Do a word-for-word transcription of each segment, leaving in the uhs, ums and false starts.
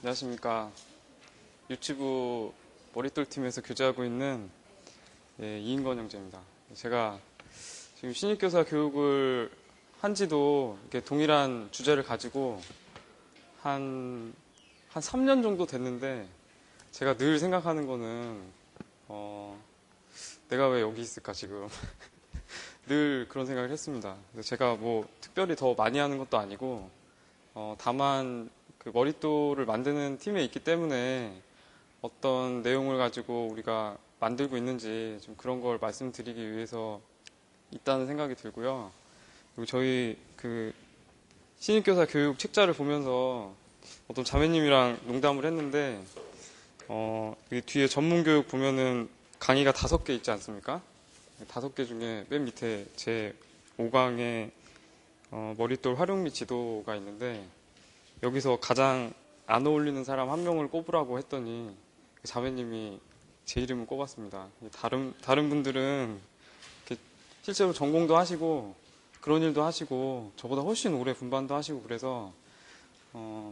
안녕하십니까. 유튜브 머릿돌 팀에서 교제하고 있는 예, 이인건 형제입니다. 제가 지금 신입교사 교육을 한 지도 이렇게 동일한 주제를 가지고 한, 한 삼 년 정도 됐는데 제가 늘 생각하는 거는 어, 내가 왜 여기 있을까 지금. 늘 그런 생각을 했습니다. 제가 뭐 특별히 더 많이 하는 것도 아니고 어, 다만 그 머릿돌을 만드는 팀에 있기 때문에 어떤 내용을 가지고 우리가 만들고 있는지 좀 그런 걸 말씀드리기 위해서 있다는 생각이 들고요. 그리고 저희 그 신입교사 교육 책자를 보면서 어떤 자매님이랑 농담을 했는데 어, 이 뒤에 전문교육 보면은 강의가 다섯 개 있지 않습니까? 다섯 개 중에 맨 밑에 제 오 강에 어, 머릿돌 활용 및 지도가 있는데 여기서 가장 안 어울리는 사람 한 명을 꼽으라고 했더니 자매님이 제 이름을 꼽았습니다. 다른 다른 분들은 실제로 전공도 하시고 그런 일도 하시고 저보다 훨씬 오래 분반도 하시고 그래서 어,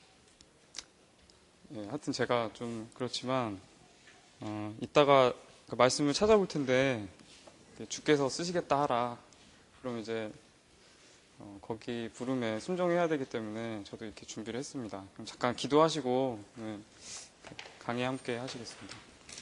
예, 하여튼 제가 좀 그렇지만 어, 이따가 그 말씀을 찾아볼 텐데 주께서 쓰시겠다 하라. 그럼 이제 어, 거기 부름에 순종해야 되기 때문에 저도 이렇게 준비를 했습니다. 그럼 잠깐 기도하시고 네, 강의 함께 하시겠습니다.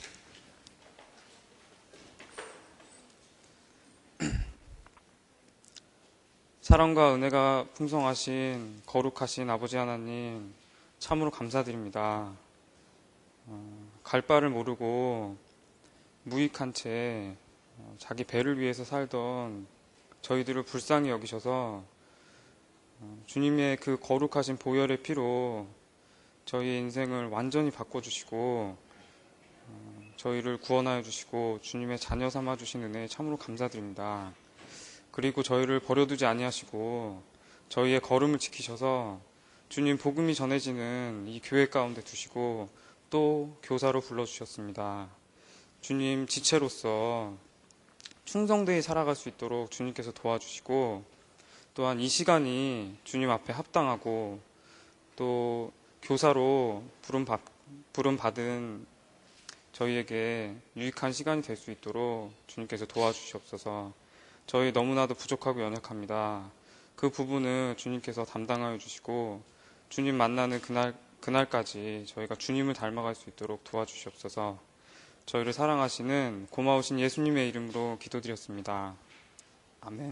사랑과 은혜가 풍성하신 거룩하신 아버지 하나님 참으로 감사드립니다. 어, 갈 바를 모르고 무익한 채 어, 자기 배를 위해서 살던 저희들을 불쌍히 여기셔서 어, 주님의 그 거룩하신 보혈의 피로 저희의 인생을 완전히 바꿔주시고 어, 저희를 구원하여 주시고 주님의 자녀 삼아 주신 은혜에 참으로 감사드립니다. 그리고 저희를 버려두지 아니하시고 저희의 걸음을 지키셔서 주님 복음이 전해지는 이 교회 가운데 두시고 또 교사로 불러주셨습니다. 주님 지체로서 충성되이 살아갈 수 있도록 주님께서 도와주시고 또한 이 시간이 주님 앞에 합당하고 또 교사로 부름받, 부름받은 저희에게 유익한 시간이 될 수 있도록 주님께서 도와주시옵소서. 저희 너무나도 부족하고 연약합니다. 그 부분을 주님께서 담당하여 주시고 주님 만나는 그날, 그날까지 저희가 주님을 닮아갈 수 있도록 도와주시옵소서. 저희를 사랑하시는 고마우신 예수님의 이름으로 기도드렸습니다. 아멘.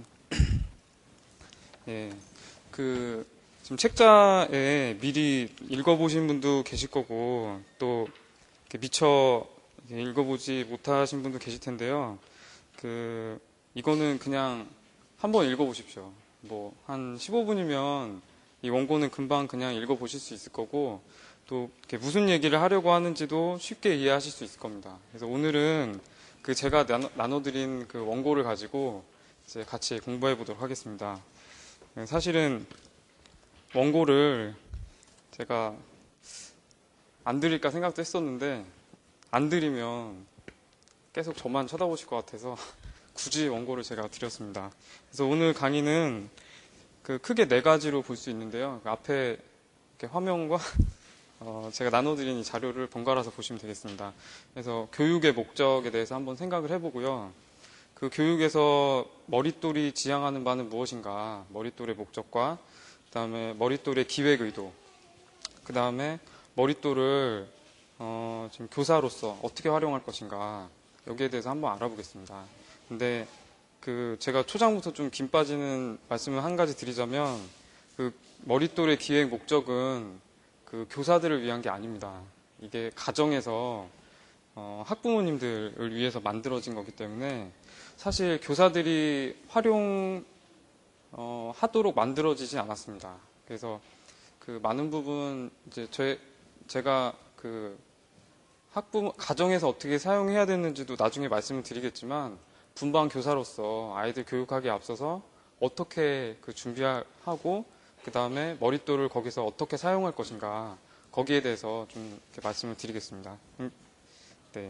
예, 그 지금 책자에 미리 읽어보신 분도 계실 거고 또 미처 읽어보지 못하신 분도 계실 텐데요. 그 이거는 그냥 한번 읽어보십시오. 뭐 한 십오 분이면 이 원고는 금방 그냥 읽어보실 수 있을 거고 또 무슨 얘기를 하려고 하는지도 쉽게 이해하실 수 있을 겁니다. 그래서 오늘은 그 제가 나눠, 나눠드린 그 원고를 가지고 이제 같이 공부해 보도록 하겠습니다. 사실은 원고를 제가 안 드릴까 생각도 했었는데 안 드리면 계속 저만 쳐다보실 것 같아서 굳이 원고를 제가 드렸습니다. 그래서 오늘 강의는 그 크게 네 가지로 볼 수 있는데요. 그 앞에 이렇게 화면과 어, 제가 나눠드린 이 자료를 번갈아서 보시면 되겠습니다. 그래서 교육의 목적에 대해서 한번 생각을 해보고요. 그 교육에서 머릿돌이 지향하는 바는 무엇인가, 머릿돌의 목적과 그 다음에 머릿돌의 기획 의도, 그 다음에 머릿돌을 어, 지금 교사로서 어떻게 활용할 것인가, 여기에 대해서 한번 알아보겠습니다. 근데 그 제가 초장부터 좀 김 빠지는 말씀을 한 가지 드리자면 그 머릿돌의 기획 목적은 그 교사들을 위한 게 아닙니다. 이게 가정에서 어, 학부모님들을 위해서 만들어진 거기 때문에 사실 교사들이 활용 어, 하도록 만들어지진 않았습니다. 그래서 그 많은 부분 이제 제, 제가 그 학부모 가정에서 어떻게 사용해야 되는지도 나중에 말씀을 드리겠지만 분반 교사로서 아이들 교육하기에 앞서서 어떻게 그 준비하고 그 다음에 머릿돌을 거기서 어떻게 사용할 것인가 거기에 대해서 좀 이렇게 말씀을 드리겠습니다. 음, 네.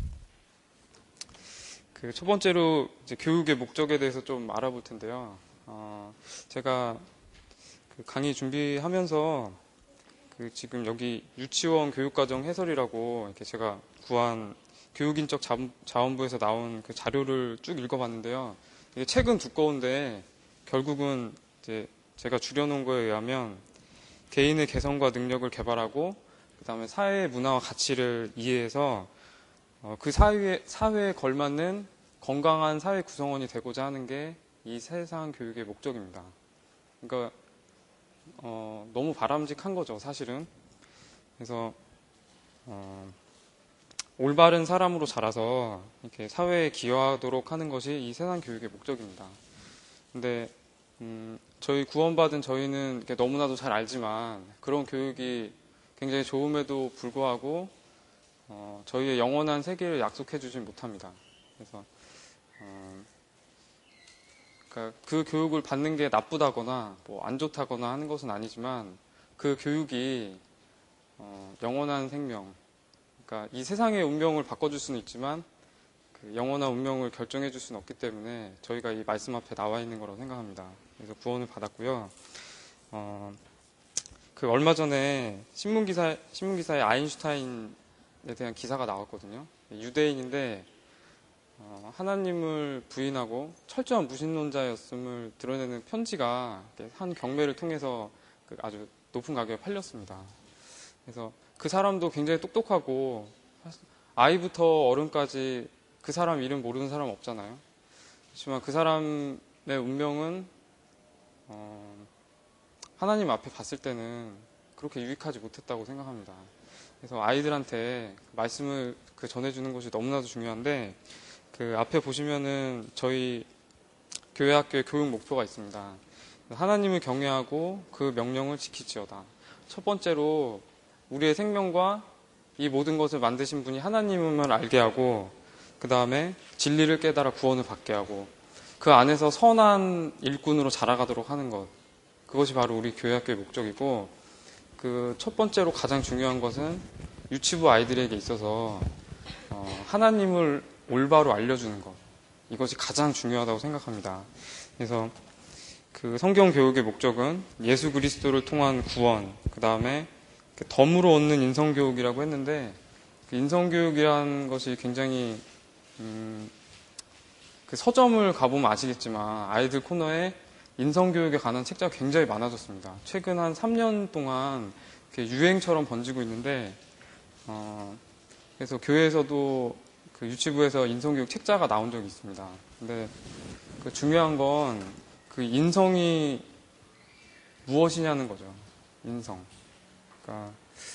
그 첫 번째로 이제 교육의 목적에 대해서 좀 알아볼 텐데요. 어, 제가 그 강의 준비하면서 그 지금 여기 유치원 교육과정 해설이라고 이렇게 제가 구한 교육인적 자원부에서 나온 그 자료를 쭉 읽어봤는데요. 이게 책은 두꺼운데 결국은 이제 제가 줄여놓은 거에 의하면 개인의 개성과 능력을 개발하고 그 다음에 사회의 문화와 가치를 이해해서 어, 그 사회에, 사회에 걸맞는 건강한 사회 구성원이 되고자 하는 게 이 세상 교육의 목적입니다. 그러니까 어, 너무 바람직한 거죠, 사실은. 그래서 어, 올바른 사람으로 자라서 이렇게 사회에 기여하도록 하는 것이 이 세상 교육의 목적입니다. 근데 음, 저희 구원받은 저희는 이렇게 너무나도 잘 알지만 그런 교육이 굉장히 좋음에도 불구하고 어, 저희의 영원한 세계를 약속해 주진 못합니다. 그래서 어, 그러니까 그 교육을 받는 게 나쁘다거나 뭐 안 좋다거나 하는 것은 아니지만 그 교육이 어, 영원한 생명, 그러니까 이 세상의 운명을 바꿔줄 수는 있지만 그 영원한 운명을 결정해 줄 수는 없기 때문에 저희가 이 말씀 앞에 나와 있는 거라고 생각합니다. 그래서 구원을 받았고요. 어, 그 얼마 전에 신문 기사 신문 기사에 아인슈타인에 대한 기사가 나왔거든요. 유대인인데 어, 하나님을 부인하고 철저한 무신론자였음을 드러내는 편지가 한 경매를 통해서 그 아주 높은 가격에 팔렸습니다. 그래서 그 사람도 굉장히 똑똑하고 아이부터 어른까지 그 사람 이름 모르는 사람 없잖아요. 그렇지만 그 사람의 운명은 어, 하나님 앞에 봤을 때는 그렇게 유익하지 못했다고 생각합니다. 그래서 아이들한테 말씀을 그 전해주는 것이 너무나도 중요한데 그 앞에 보시면은 저희 교회 학교의 교육 목표가 있습니다. 하나님을 경외하고 그 명령을 지키지어다. 첫 번째로 우리의 생명과 이 모든 것을 만드신 분이 하나님을 알게 하고 그 다음에 진리를 깨달아 구원을 받게 하고 그 안에서 선한 일꾼으로 자라가도록 하는 것, 그것이 바로 우리 교회 학교의 목적이고 그 첫 번째로 가장 중요한 것은 유치부 아이들에게 있어서 어, 하나님을 올바로 알려주는 것, 이것이 가장 중요하다고 생각합니다. 그래서 그 성경 교육의 목적은 예수 그리스도를 통한 구원, 그 다음에 덤으로 얻는 인성교육이라고 했는데 그 인성교육이라는 것이 굉장히 음, 그 서점을 가보면 아시겠지만 아이들 코너에 인성교육에 관한 책자가 굉장히 많아졌습니다. 최근 한 삼 년 동안 유행처럼 번지고 있는데 어, 그래서 교회에서도 그 유치부에서 인성교육 책자가 나온 적이 있습니다. 근데 그 중요한 건 그 인성이 무엇이냐는 거죠. 인성. 그러니까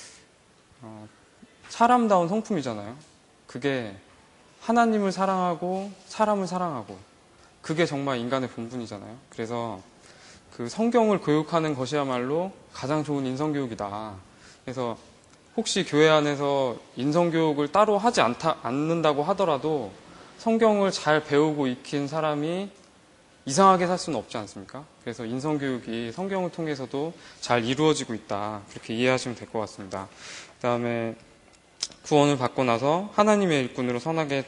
어, 사람다운 성품이잖아요. 그게 하나님을 사랑하고 사람을 사랑하고 그게 정말 인간의 본분이잖아요. 그래서 그 성경을 교육하는 것이야말로 가장 좋은 인성교육이다. 그래서 혹시 교회 안에서 인성교육을 따로 하지 않다, 않는다고 하더라도 성경을 잘 배우고 익힌 사람이 이상하게 살 수는 없지 않습니까? 그래서 인성교육이 성경을 통해서도 잘 이루어지고 있다. 그렇게 이해하시면 될 것 같습니다. 그 다음에 구원을 받고 나서 하나님의 일꾼으로 선하게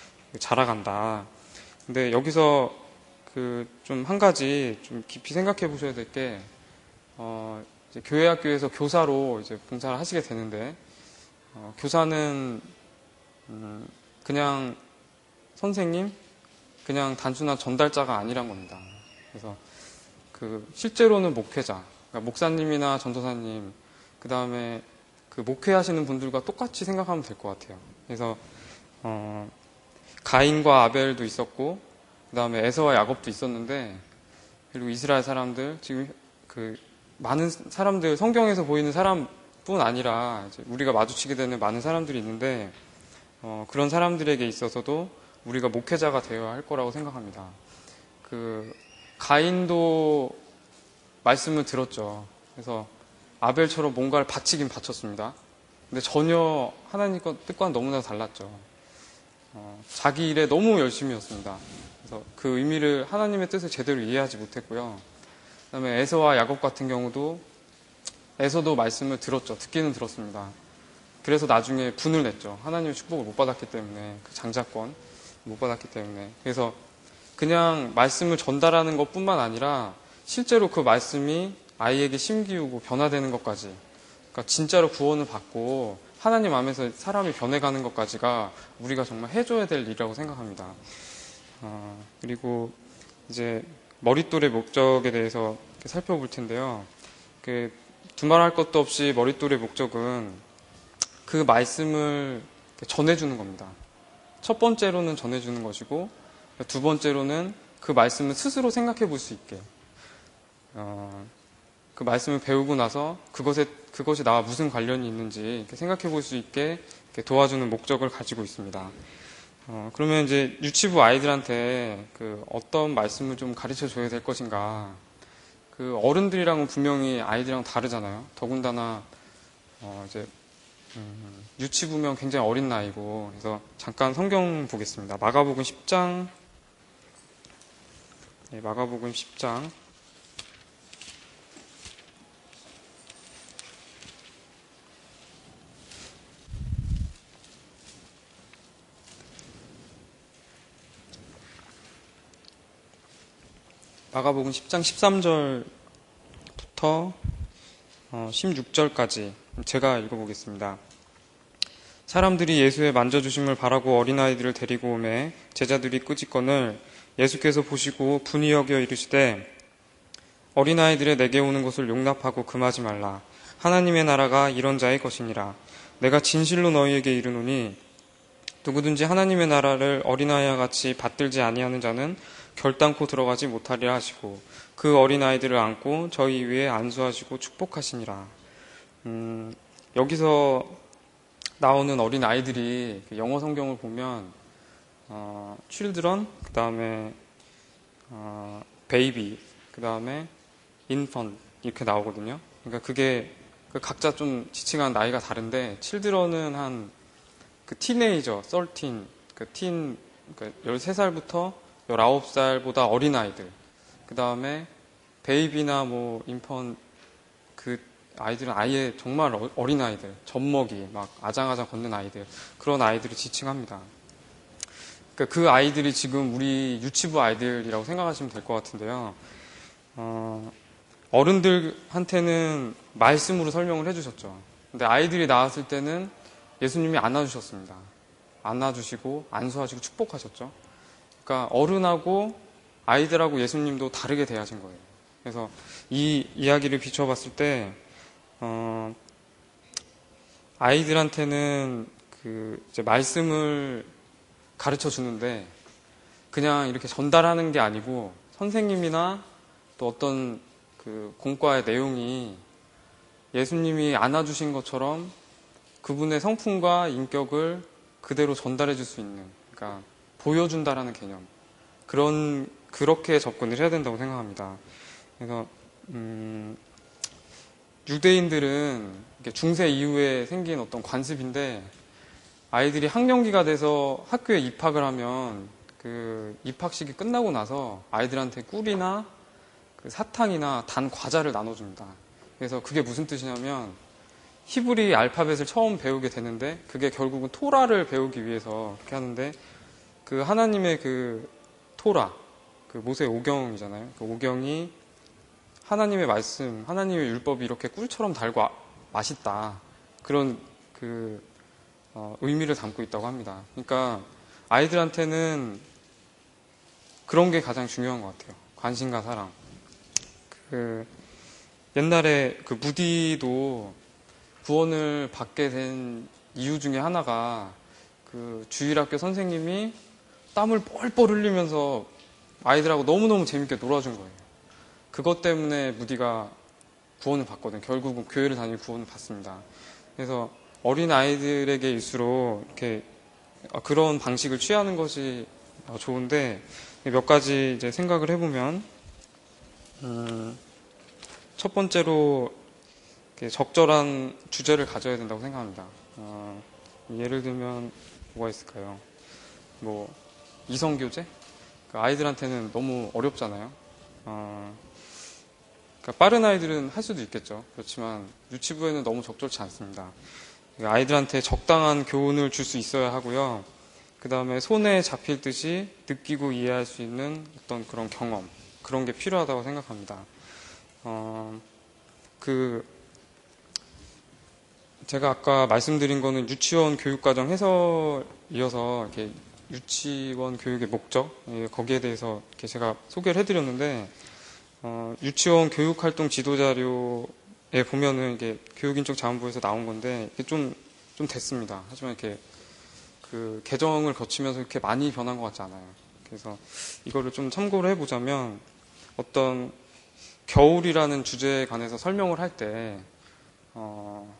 자라간다. 근데 여기서 그 좀 한 가지 좀 깊이 생각해 보셔야 될 게, 어, 이제 교회 학교에서 교사로 이제 봉사를 하시게 되는데, 어, 교사는, 음, 그냥 선생님, 그냥 단순한 전달자가 아니란 겁니다. 그래서 그 실제로는 목회자, 그러니까 목사님이나 전도사님, 그 다음에 그 목회하시는 분들과 똑같이 생각하면 될 것 같아요. 그래서 어, 가인과 아벨도 있었고, 그 다음에 에서와 야곱도 있었는데, 그리고 이스라엘 사람들, 지금 그 많은 사람들, 성경에서 보이는 사람뿐 아니라 이제 우리가 마주치게 되는 많은 사람들이 있는데, 어, 그런 사람들에게 있어서도 우리가 목회자가 되어야 할 거라고 생각합니다. 그 가인도 말씀을 들었죠. 그래서 아벨처럼 뭔가를 바치긴 바쳤습니다. 근데 전혀 하나님 뜻과는 너무나 달랐죠. 어, 자기 일에 너무 열심히였습니다. 그래서 그 의미를, 하나님의 뜻을 제대로 이해하지 못했고요. 그 다음에 에서와 야곱 같은 경우도 에서도 말씀을 들었죠. 듣기는 들었습니다. 그래서 나중에 분을 냈죠. 하나님의 축복을 못 받았기 때문에, 그 장자권 못 받았기 때문에. 그래서 그냥 말씀을 전달하는 것뿐만 아니라 실제로 그 말씀이 아이에게 심기우고 변화되는 것까지, 그러니까 그러니까 진짜로 구원을 받고 하나님 안에서 사람이 변해가는 것까지가 우리가 정말 해줘야 될 일이라고 생각합니다. 어, 그리고 이제 머릿돌의 목적에 대해서 살펴볼 텐데요. 그 두말할 것도 없이 머릿돌의 목적은 그 말씀을 전해주는 겁니다. 첫 번째로는 전해주는 것이고, 두 번째로는 그 말씀을 스스로 생각해 볼 수 있게, 어, 그 말씀을 배우고 나서 그것에, 그것이 나와 무슨 관련이 있는지 생각해 볼 수 있게 도와주는 목적을 가지고 있습니다. 어, 그러면 이제 유치부 아이들한테 그 어떤 말씀을 좀 가르쳐 줘야 될 것인가. 그 어른들이랑은 분명히 아이들이랑 다르잖아요. 더군다나, 어, 이제, 음, 유치부면 굉장히 어린 나이고, 그래서 잠깐 성경 보겠습니다. 마가복음 십 장, 네, 마가복음 십 장, 마가복음 십 장 십삼 절부터 십육 절까지 제가 읽어보겠습니다. 사람들이 예수의 만져주심을 바라고 어린아이들을 데리고 오매 제자들이 꾸짖거늘 예수께서 보시고 분이 여겨 이르시되 어린아이들의 내게 오는 것을 용납하고 금하지 말라. 하나님의 나라가 이런 자의 것이니라. 내가 진실로 너희에게 이르노니 누구든지 하나님의 나라를 어린아이와 같이 받들지 아니하는 자는 결단코 들어가지 못하리라 하시고 그 어린아이들을 안고 저희 위에 안수하시고 축복하시니라. 음, 여기서 나오는 어린아이들이 영어 성경을 보면 어, children, 그 다음에 어, baby, 그 다음에 infant 이렇게 나오거든요. 그러니까 그게 각자 좀 지칭한 나이가 다른데 children은 한 그 티네이저, thirteen, 그 teen, 그러니까 열세 살부터 열아홉 살보다 어린 아이들. 그 다음에 베이비나 뭐 인펀 그 아이들은 아예 정말 어린 아이들, 젖먹이 막 아장아장 걷는 아이들, 그런 아이들을 지칭합니다. 그러니까 그 아이들이 지금 우리 유치부 아이들이라고 생각하시면 될 것 같은데요. 어, 어른들한테는 말씀으로 설명을 해주셨죠. 근데 아이들이 나왔을 때는 예수님이 안아주셨습니다. 안아주시고 안수하시고 축복하셨죠. 그러니까 어른하고 아이들하고 예수님도 다르게 대하신 거예요. 그래서 이 이야기를 비춰봤을 때 어, 아이들한테는 그 이제 말씀을 가르쳐 주는데 그냥 이렇게 전달하는 게 아니고 선생님이나 또 어떤 그 공과의 내용이 예수님이 안아주신 것처럼 그분의 성품과 인격을 그대로 전달해 줄 수 있는, 그러니까 보여준다라는 개념. 그런, 그렇게 접근을 해야 된다고 생각합니다. 그래서, 음, 유대인들은 중세 이후에 생긴 어떤 관습인데 아이들이 학령기가 돼서 학교에 입학을 하면 그 입학식이 끝나고 나서 아이들한테 꿀이나 그 사탕이나 단 과자를 나눠줍니다. 그래서 그게 무슨 뜻이냐면 히브리 알파벳을 처음 배우게 되는데 그게 결국은 토라를 배우기 위해서 그렇게 하는데 그 하나님의 그 토라, 그 모세 오경이잖아요. 그 오경이 하나님의 말씀, 하나님의 율법이 이렇게 꿀처럼 달고 아, 맛있다. 그런 그 어, 의미를 담고 있다고 합니다. 그러니까 아이들한테는 그런 게 가장 중요한 것 같아요. 관심과 사랑. 그 옛날에 그 무디도 구원을 받게 된 이유 중에 하나가 그 주일학교 선생님이 땀을 뻘뻘 흘리면서 아이들하고 너무너무 재밌게 놀아준 거예요. 그것 때문에 무디가 구원을 받거든요. 결국은 교회를 다니고 구원을 받습니다. 그래서 어린 아이들에게일수록 이렇게 그런 방식을 취하는 것이 좋은데 몇 가지 이제 생각을 해보면 음, 첫 번째로 적절한 주제를 가져야 된다고 생각합니다. 어, 예를 들면 뭐가 있을까요? 뭐 이성교제? 그러니까 아이들한테는 너무 어렵잖아요. 어, 그러니까 빠른 아이들은 할 수도 있겠죠. 그렇지만 유치부에는 너무 적절치 않습니다. 그러니까 아이들한테 적당한 교훈을 줄 수 있어야 하고요. 그 다음에 손에 잡힐 듯이 느끼고 이해할 수 있는 어떤 그런 경험, 그런 게 필요하다고 생각합니다. 어, 그 제가 아까 말씀드린 거는 유치원 교육과정 해설이어서 이렇게 유치원 교육의 목적, 예, 거기에 대해서 이렇게 제가 소개를 해드렸는데, 어, 유치원 교육활동 지도자료에 보면은 이게 교육인적 자원부에서 나온 건데, 이게 좀, 좀 됐습니다. 하지만 이렇게 그 개정을 거치면서 이렇게 많이 변한 것 같지 않아요. 그래서 이거를 좀 참고를 해보자면, 어떤 겨울이라는 주제에 관해서 설명을 할 때, 어,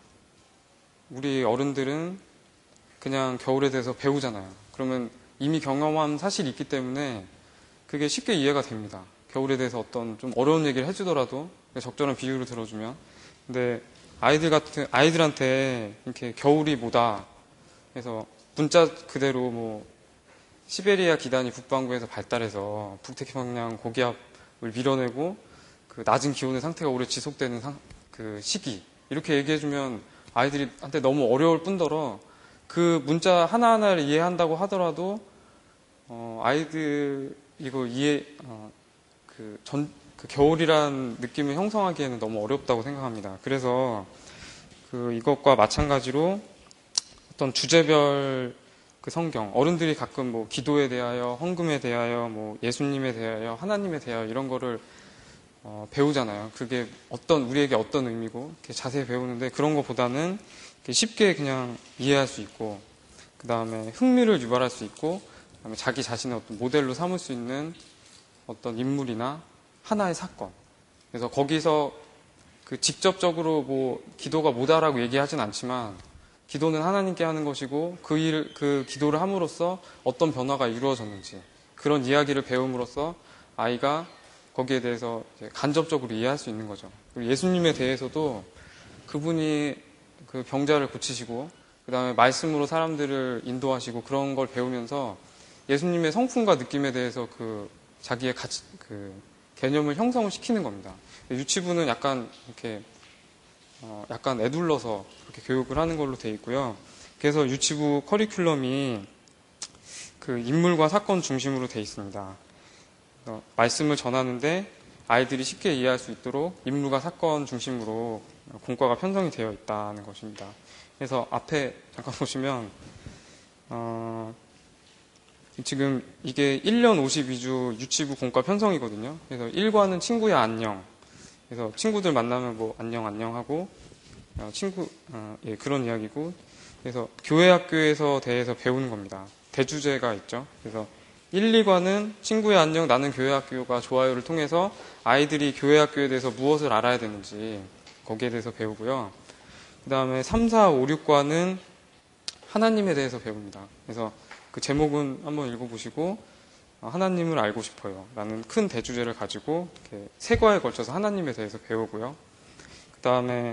우리 어른들은 그냥 겨울에 대해서 배우잖아요. 그러면 이미 경험한 사실이 있기 때문에 그게 쉽게 이해가 됩니다. 겨울에 대해서 어떤 좀 어려운 얘기를 해주더라도 적절한 비유를 들어주면. 근데 아이들 같은, 아이들한테 이렇게 겨울이 뭐다 해서 문자 그대로 뭐 시베리아 기단이 북반구에서 발달해서 북태평양 고기압을 밀어내고 그 낮은 기온의 상태가 오래 지속되는 상, 그 시기 이렇게 얘기해주면 아이들한테 너무 어려울 뿐더러 그 문자 하나하나를 이해한다고 하더라도 어, 아이들 이거 이해 어, 그 전, 그 겨울이란 느낌을 형성하기에는 너무 어렵다고 생각합니다. 그래서 그 이것과 마찬가지로 어떤 주제별 그 성경 어른들이 가끔 뭐 기도에 대하여 헌금에 대하여 뭐 예수님에 대하여 하나님에 대하여 이런 거를 어, 배우잖아요. 그게 어떤 우리에게 어떤 의미고 이렇게 자세히 배우는데 그런 것보다는 쉽게 그냥 이해할 수 있고 그 다음에 흥미를 유발할 수 있고 그다음에 자기 자신의 어떤 모델로 삼을 수 있는 어떤 인물이나 하나의 사건. 그래서 거기서 그 직접적으로 뭐 기도가 뭐다라고 얘기하진 않지만 기도는 하나님께 하는 것이고 그 일, 그 기도를 함으로써 어떤 변화가 이루어졌는지 그런 이야기를 배움으로써 아이가 거기에 대해서 간접적으로 이해할 수 있는 거죠. 그리고 예수님에 대해서도 그분이 그 병자를 고치시고 그 다음에 말씀으로 사람들을 인도하시고 그런 걸 배우면서 예수님의 성품과 느낌에 대해서 그 자기의 가치, 그 개념을 형성을 시키는 겁니다. 유치부는 약간 이렇게 어 약간 애둘러서 그렇게 교육을 하는 걸로 돼 있고요. 그래서 유치부 커리큘럼이 그 인물과 사건 중심으로 돼 있습니다. 말씀을 전하는데 아이들이 쉽게 이해할 수 있도록 인물과 사건 중심으로 공과가 편성이 되어 있다는 것입니다. 그래서 앞에 잠깐 보시면 어 지금 이게 일 년 오십이 주 유치부 공과 편성이거든요. 그래서 일 과는 친구야 안녕. 그래서 친구들 만나면 뭐 안녕 안녕 하고 어, 친구 어, 예, 그런 이야기고. 그래서 교회 학교에서 대해서 배우는 겁니다. 대주제가 있죠. 그래서 일, 이 과는 친구야 안녕 나는 교회 학교가 좋아요를 통해서 아이들이 교회 학교에 대해서 무엇을 알아야 되는지 거기에 대해서 배우고요. 그 다음에 삼, 사, 오, 육 과는 하나님에 대해서 배웁니다. 그래서 그 제목은 한번 읽어보시고 하나님을 알고 싶어요 라는 큰 대주제를 가지고 이렇게 세 과에 걸쳐서 하나님에 대해서 배우고요. 그 다음에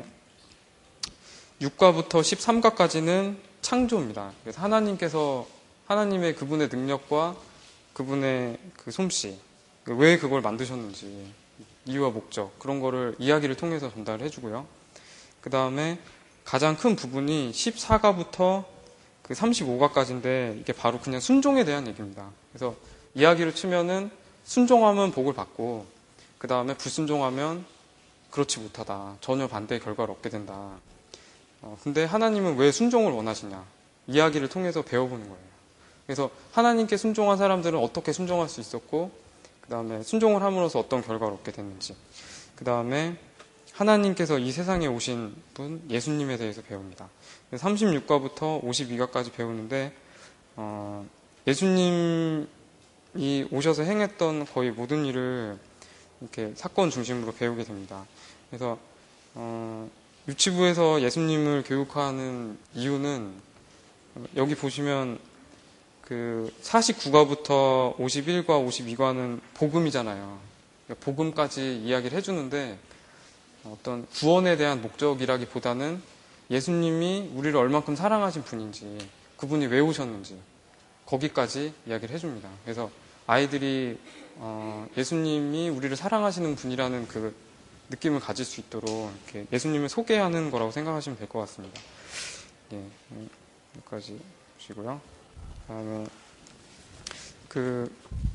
육 과부터 십삼 과까지는 창조입니다. 그래서 하나님께서 하나님의 그분의 능력과 그분의 그 솜씨, 왜 그걸 만드셨는지, 이유와 목적, 그런 거를 이야기를 통해서 전달을 해주고요. 그 다음에 가장 큰 부분이 십사 과부터 그 삼십오 과까지인데 이게 바로 그냥 순종에 대한 얘기입니다. 그래서 이야기를 치면은 순종하면 복을 받고 그 다음에 불순종하면 그렇지 못하다. 전혀 반대의 결과를 얻게 된다. 어, 근데 하나님은 왜 순종을 원하시냐. 이야기를 통해서 배워보는 거예요. 그래서 하나님께 순종한 사람들은 어떻게 순종할 수 있었고 그 다음에 순종을 함으로써 어떤 결과를 얻게 됐는지 그 다음에 하나님께서 이 세상에 오신 분 예수님에 대해서 배웁니다. 삼십육 과부터 오십이 과까지 배우는데 어, 예수님이 오셔서 행했던 거의 모든 일을 이렇게 사건 중심으로 배우게 됩니다. 그래서 어, 유치부에서 예수님을 교육하는 이유는 여기 보시면 그 사십구 과부터 오십일 과, 오십이 과는 복음이잖아요. 그러니까 복음까지 이야기를 해주는데 어떤 구원에 대한 목적이라기보다는 예수님이 우리를 얼만큼 사랑하신 분인지 그분이 왜 오셨는지 거기까지 이야기를 해줍니다. 그래서 아이들이 어 예수님이 우리를 사랑하시는 분이라는 그 느낌을 가질 수 있도록 이렇게 예수님을 소개하는 거라고 생각하시면 될 것 같습니다. 예, 여기까지 보시고요. 다음에 그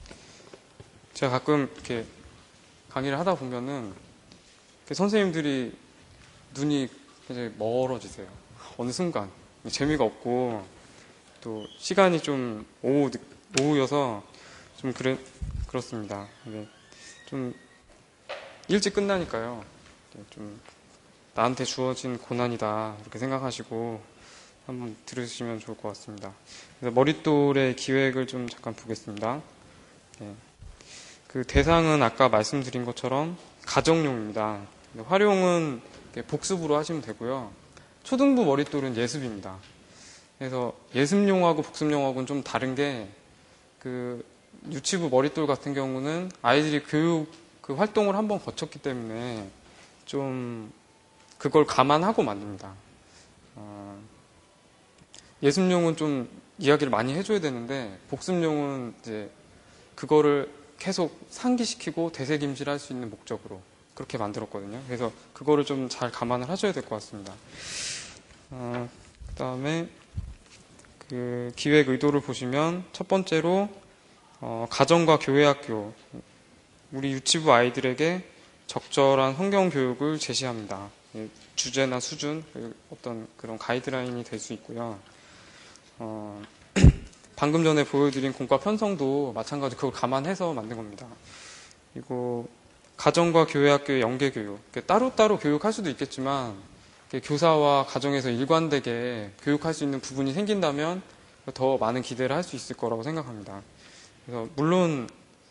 제가 가끔 이렇게 강의를 하다 보면은 선생님들이 눈이 굉장히 멀어지세요. 어느 순간 재미가 없고 또 시간이 좀 오후 오후여서 좀 그래 그렇습니다. 네, 좀 일찍 끝나니까요. 좀 나한테 주어진 고난이다 이렇게 생각하시고 한번 들으시면 좋을 것 같습니다. 그래서 머릿돌의 기획을 좀 잠깐 보겠습니다. 네. 그 대상은 아까 말씀드린 것처럼 가정용입니다. 활용은 복습으로 하시면 되고요. 초등부 머릿돌은 예습입니다. 그래서 예습용하고 복습용하고는 좀 다른 게 그 유치부 머릿돌 같은 경우는 아이들이 교육 그 활동을 한번 거쳤기 때문에 좀 그걸 감안하고 만듭니다. 어, 예습용은 좀 이야기를 많이 해줘야 되는데 복습용은 이제 그거를 계속 상기시키고 되새김질할 수 있는 목적으로 그렇게 만들었거든요. 그래서 그거를 좀 잘 감안을 하셔야 될 것 같습니다. 어, 그 다음에 그 기획 의도를 보시면 첫 번째로 어, 가정과 교회학교 우리 유치부 아이들에게 적절한 성경 교육을 제시합니다. 주제나 수준 어떤 그런 가이드라인이 될 수 있고요. 어, 방금 전에 보여드린 공과 편성도 마찬가지 그걸 감안해서 만든 겁니다. 그리고 가정과 교회학교의 연계교육 따로따로 교육할 수도 있겠지만 교사와 가정에서 일관되게 교육할 수 있는 부분이 생긴다면 더 많은 기대를 할 수 있을 거라고 생각합니다. 그래서 물론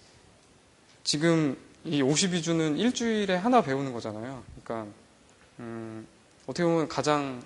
지금 이 오십이 주는 일주일에 하나 배우는 거잖아요. 그러니까 음, 어떻게 보면 가장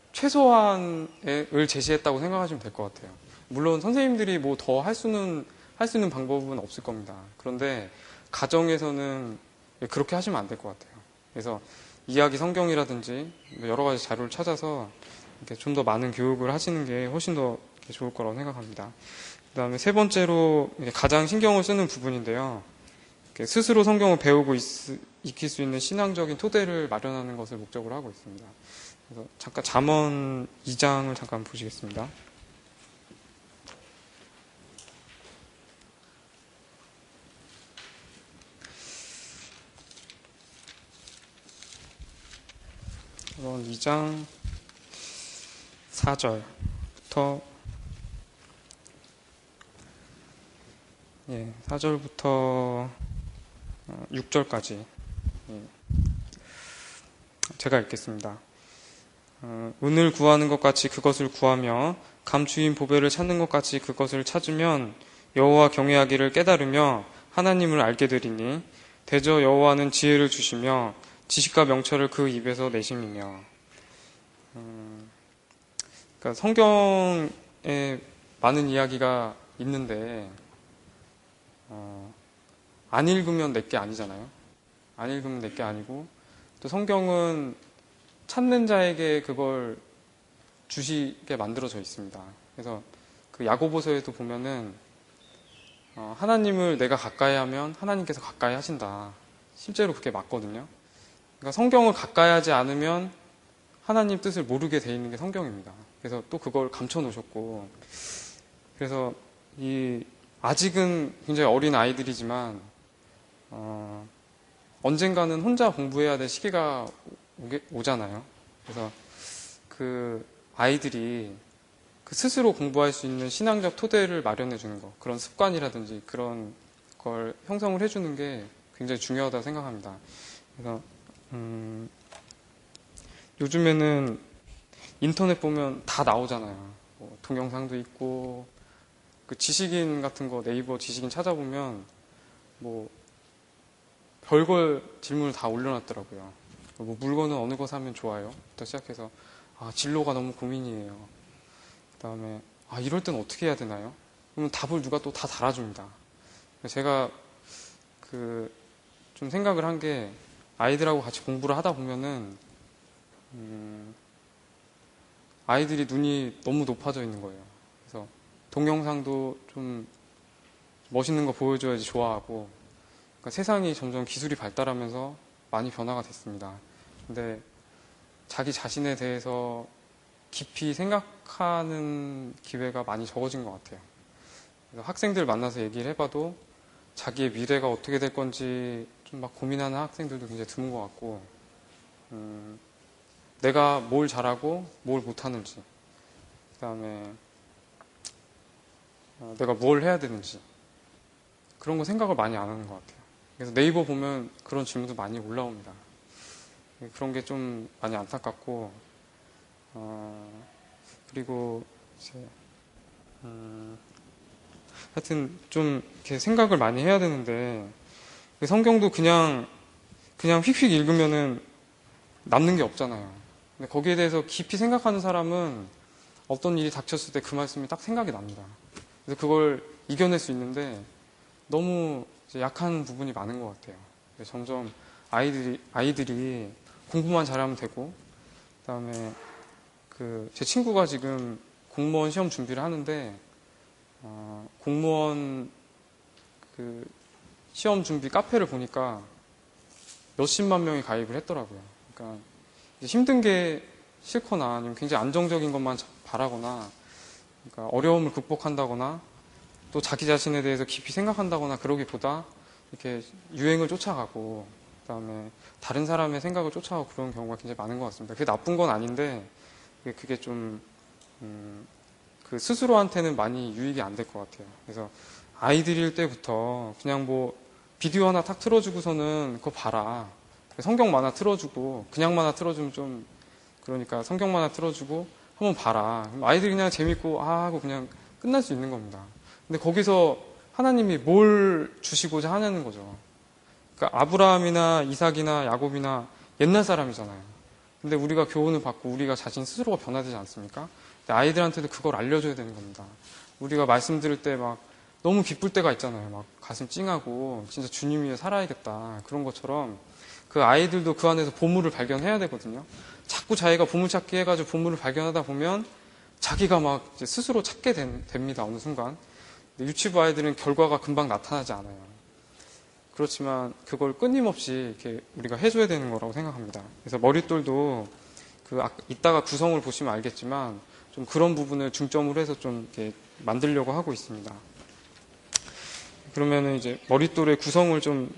최소한을 제시했다고 생각하시면 될 것 같아요. 물론 선생님들이 뭐 더 할 수는 할 수 있는 방법은 없을 겁니다. 그런데 가정에서는 그렇게 하시면 안 될 것 같아요. 그래서 이야기 성경이라든지 여러 가지 자료를 찾아서 좀 더 많은 교육을 하시는 게 훨씬 더 좋을 거라고 생각합니다. 그 다음에 세 번째로 가장 신경을 쓰는 부분인데요. 스스로 성경을 배우고 있, 익힐 수 있는 신앙적인 토대를 마련하는 것을 목적으로 하고 있습니다. 그래서 잠깐 잠언 이 장을 잠깐 보시겠습니다. 잠언 이 장 사 절부터 예, 사 절부터 육 절까지 예, 제가 읽겠습니다. 어, 은을 구하는 것 같이 그것을 구하며 감추인 보배를 찾는 것 같이 그것을 찾으면 여호와 경외하기를 깨달으며 하나님을 알게 되리니 대저 여호와는 지혜를 주시며 지식과 명철을 그 입에서 내심이며 음, 그러니까 성경에 많은 이야기가 있는데 어, 안 읽으면 내게 아니잖아요. 안 읽으면 내게 아니고 또 성경은 찾는 자에게 그걸 주시게 만들어져 있습니다. 그래서 그 야고보서에도 보면은 어, 하나님을 내가 가까이 하면 하나님께서 가까이 하신다. 실제로 그게 맞거든요. 그러니까 성경을 가까이 하지 않으면 하나님 뜻을 모르게 돼 있는 게 성경입니다. 그래서 또 그걸 감춰 놓으셨고 그래서 이 아직은 굉장히 어린 아이들이지만 어, 언젠가는 혼자 공부해야 될 시기가 오게, 오잖아요. 그래서 그 아이들이 그 스스로 공부할 수 있는 신앙적 토대를 마련해 주는 거, 그런 습관이라든지 그런 걸 형성을 해주는 게 굉장히 중요하다고 생각합니다. 그래서 음, 요즘에는 인터넷 보면 다 나오잖아요. 뭐 동영상도 있고 그 지식인 같은 거 네이버 지식인 찾아보면 뭐 별걸 질문을 다 올려놨더라고요. 뭐 물건은 어느 거 사면 좋아요? 부터 시작해서 아 진로가 너무 고민이에요. 그 다음에 아 이럴 땐 어떻게 해야 되나요? 그러면 답을 누가 또 다 달아줍니다. 제가 그 좀 생각을 한 게 아이들하고 같이 공부를 하다 보면은 음, 아이들이 눈이 너무 높아져 있는 거예요. 그래서 동영상도 좀 멋있는 거 보여줘야지 좋아하고 그러니까 세상이 점점 기술이 발달하면서 많이 변화가 됐습니다. 근데 자기 자신에 대해서 깊이 생각하는 기회가 많이 적어진 것 같아요. 그래서 학생들 만나서 얘기를 해봐도 자기의 미래가 어떻게 될 건지 좀 막 고민하는 학생들도 굉장히 드문 것 같고 음, 내가 뭘 잘하고 뭘 못하는지, 그 다음에 어, 내가 뭘 해야 되는지 그런 거 생각을 많이 안 하는 것 같아요. 그래서 네이버 보면 그런 질문도 많이 올라옵니다. 그런 게 좀 많이 안타깝고, 어, 그리고 이제 음, 하여튼 좀 이렇게 생각을 많이 해야 되는데, 성경도 그냥 그냥 휙휙 읽으면은 남는 게 없잖아요. 근데 거기에 대해서 깊이 생각하는 사람은 어떤 일이 닥쳤을 때 그 말씀이 딱 생각이 납니다. 그래서 그걸 이겨낼 수 있는데 너무 이제 약한 부분이 많은 것 같아요. 점점 아이들이 아이들이 공부만 잘하면 되고, 그다음에 그 제 친구가 지금 공무원 시험 준비를 하는데, 어, 공무원 그 시험 준비 카페를 보니까 몇십만 명이 가입을 했더라고요. 그러니까 힘든 게 싫거나 아니면 굉장히 안정적인 것만 바라거나, 그러니까 어려움을 극복한다거나 또 자기 자신에 대해서 깊이 생각한다거나 그러기보다 이렇게 유행을 쫓아가고, 그다음에 다른 사람의 생각을 쫓아가고 그런 경우가 굉장히 많은 것 같습니다. 그게 나쁜 건 아닌데 그게 좀 음, 그 스스로한테는 많이 유익이 안 될 것 같아요. 그래서 아이들일 때부터 그냥 뭐 비디오 하나 탁 틀어주고서는 그거 봐라, 성경 만화 틀어주고, 그냥 만화 틀어주면 좀 그러니까 성경 만화 틀어주고 한번 봐라, 아이들이 그냥 재밌고 아 하고 그냥 끝날 수 있는 겁니다. 근데 거기서 하나님이 뭘 주시고자 하냐는 거죠. 그러니까 아브라함이나 이삭이나 야곱이나 옛날 사람이잖아요. 근데 우리가 교훈을 받고 우리가 자신 스스로가 변화되지 않습니까? 근데 아이들한테도 그걸 알려줘야 되는 겁니다. 우리가 말씀 들을 때 막 너무 기쁠 때가 있잖아요. 막 가슴 찡하고 진짜 주님 위해 살아야겠다, 그런 것처럼 그 아이들도 그 안에서 보물을 발견해야 되거든요. 자꾸 자기가 보물찾기 해가지고 보물을 발견하다 보면 자기가 막 이제 스스로 찾게 된, 됩니다. 어느 순간. 근데 유치부 아이들은 결과가 금방 나타나지 않아요. 그렇지만 그걸 끊임없이 이렇게 우리가 해줘야 되는 거라고 생각합니다. 그래서 머릿돌도 그 이따가 구성을 보시면 알겠지만 좀 그런 부분을 중점으로 해서 좀 이렇게 만들려고 하고 있습니다. 그러면은 이제 머릿돌의 구성을 좀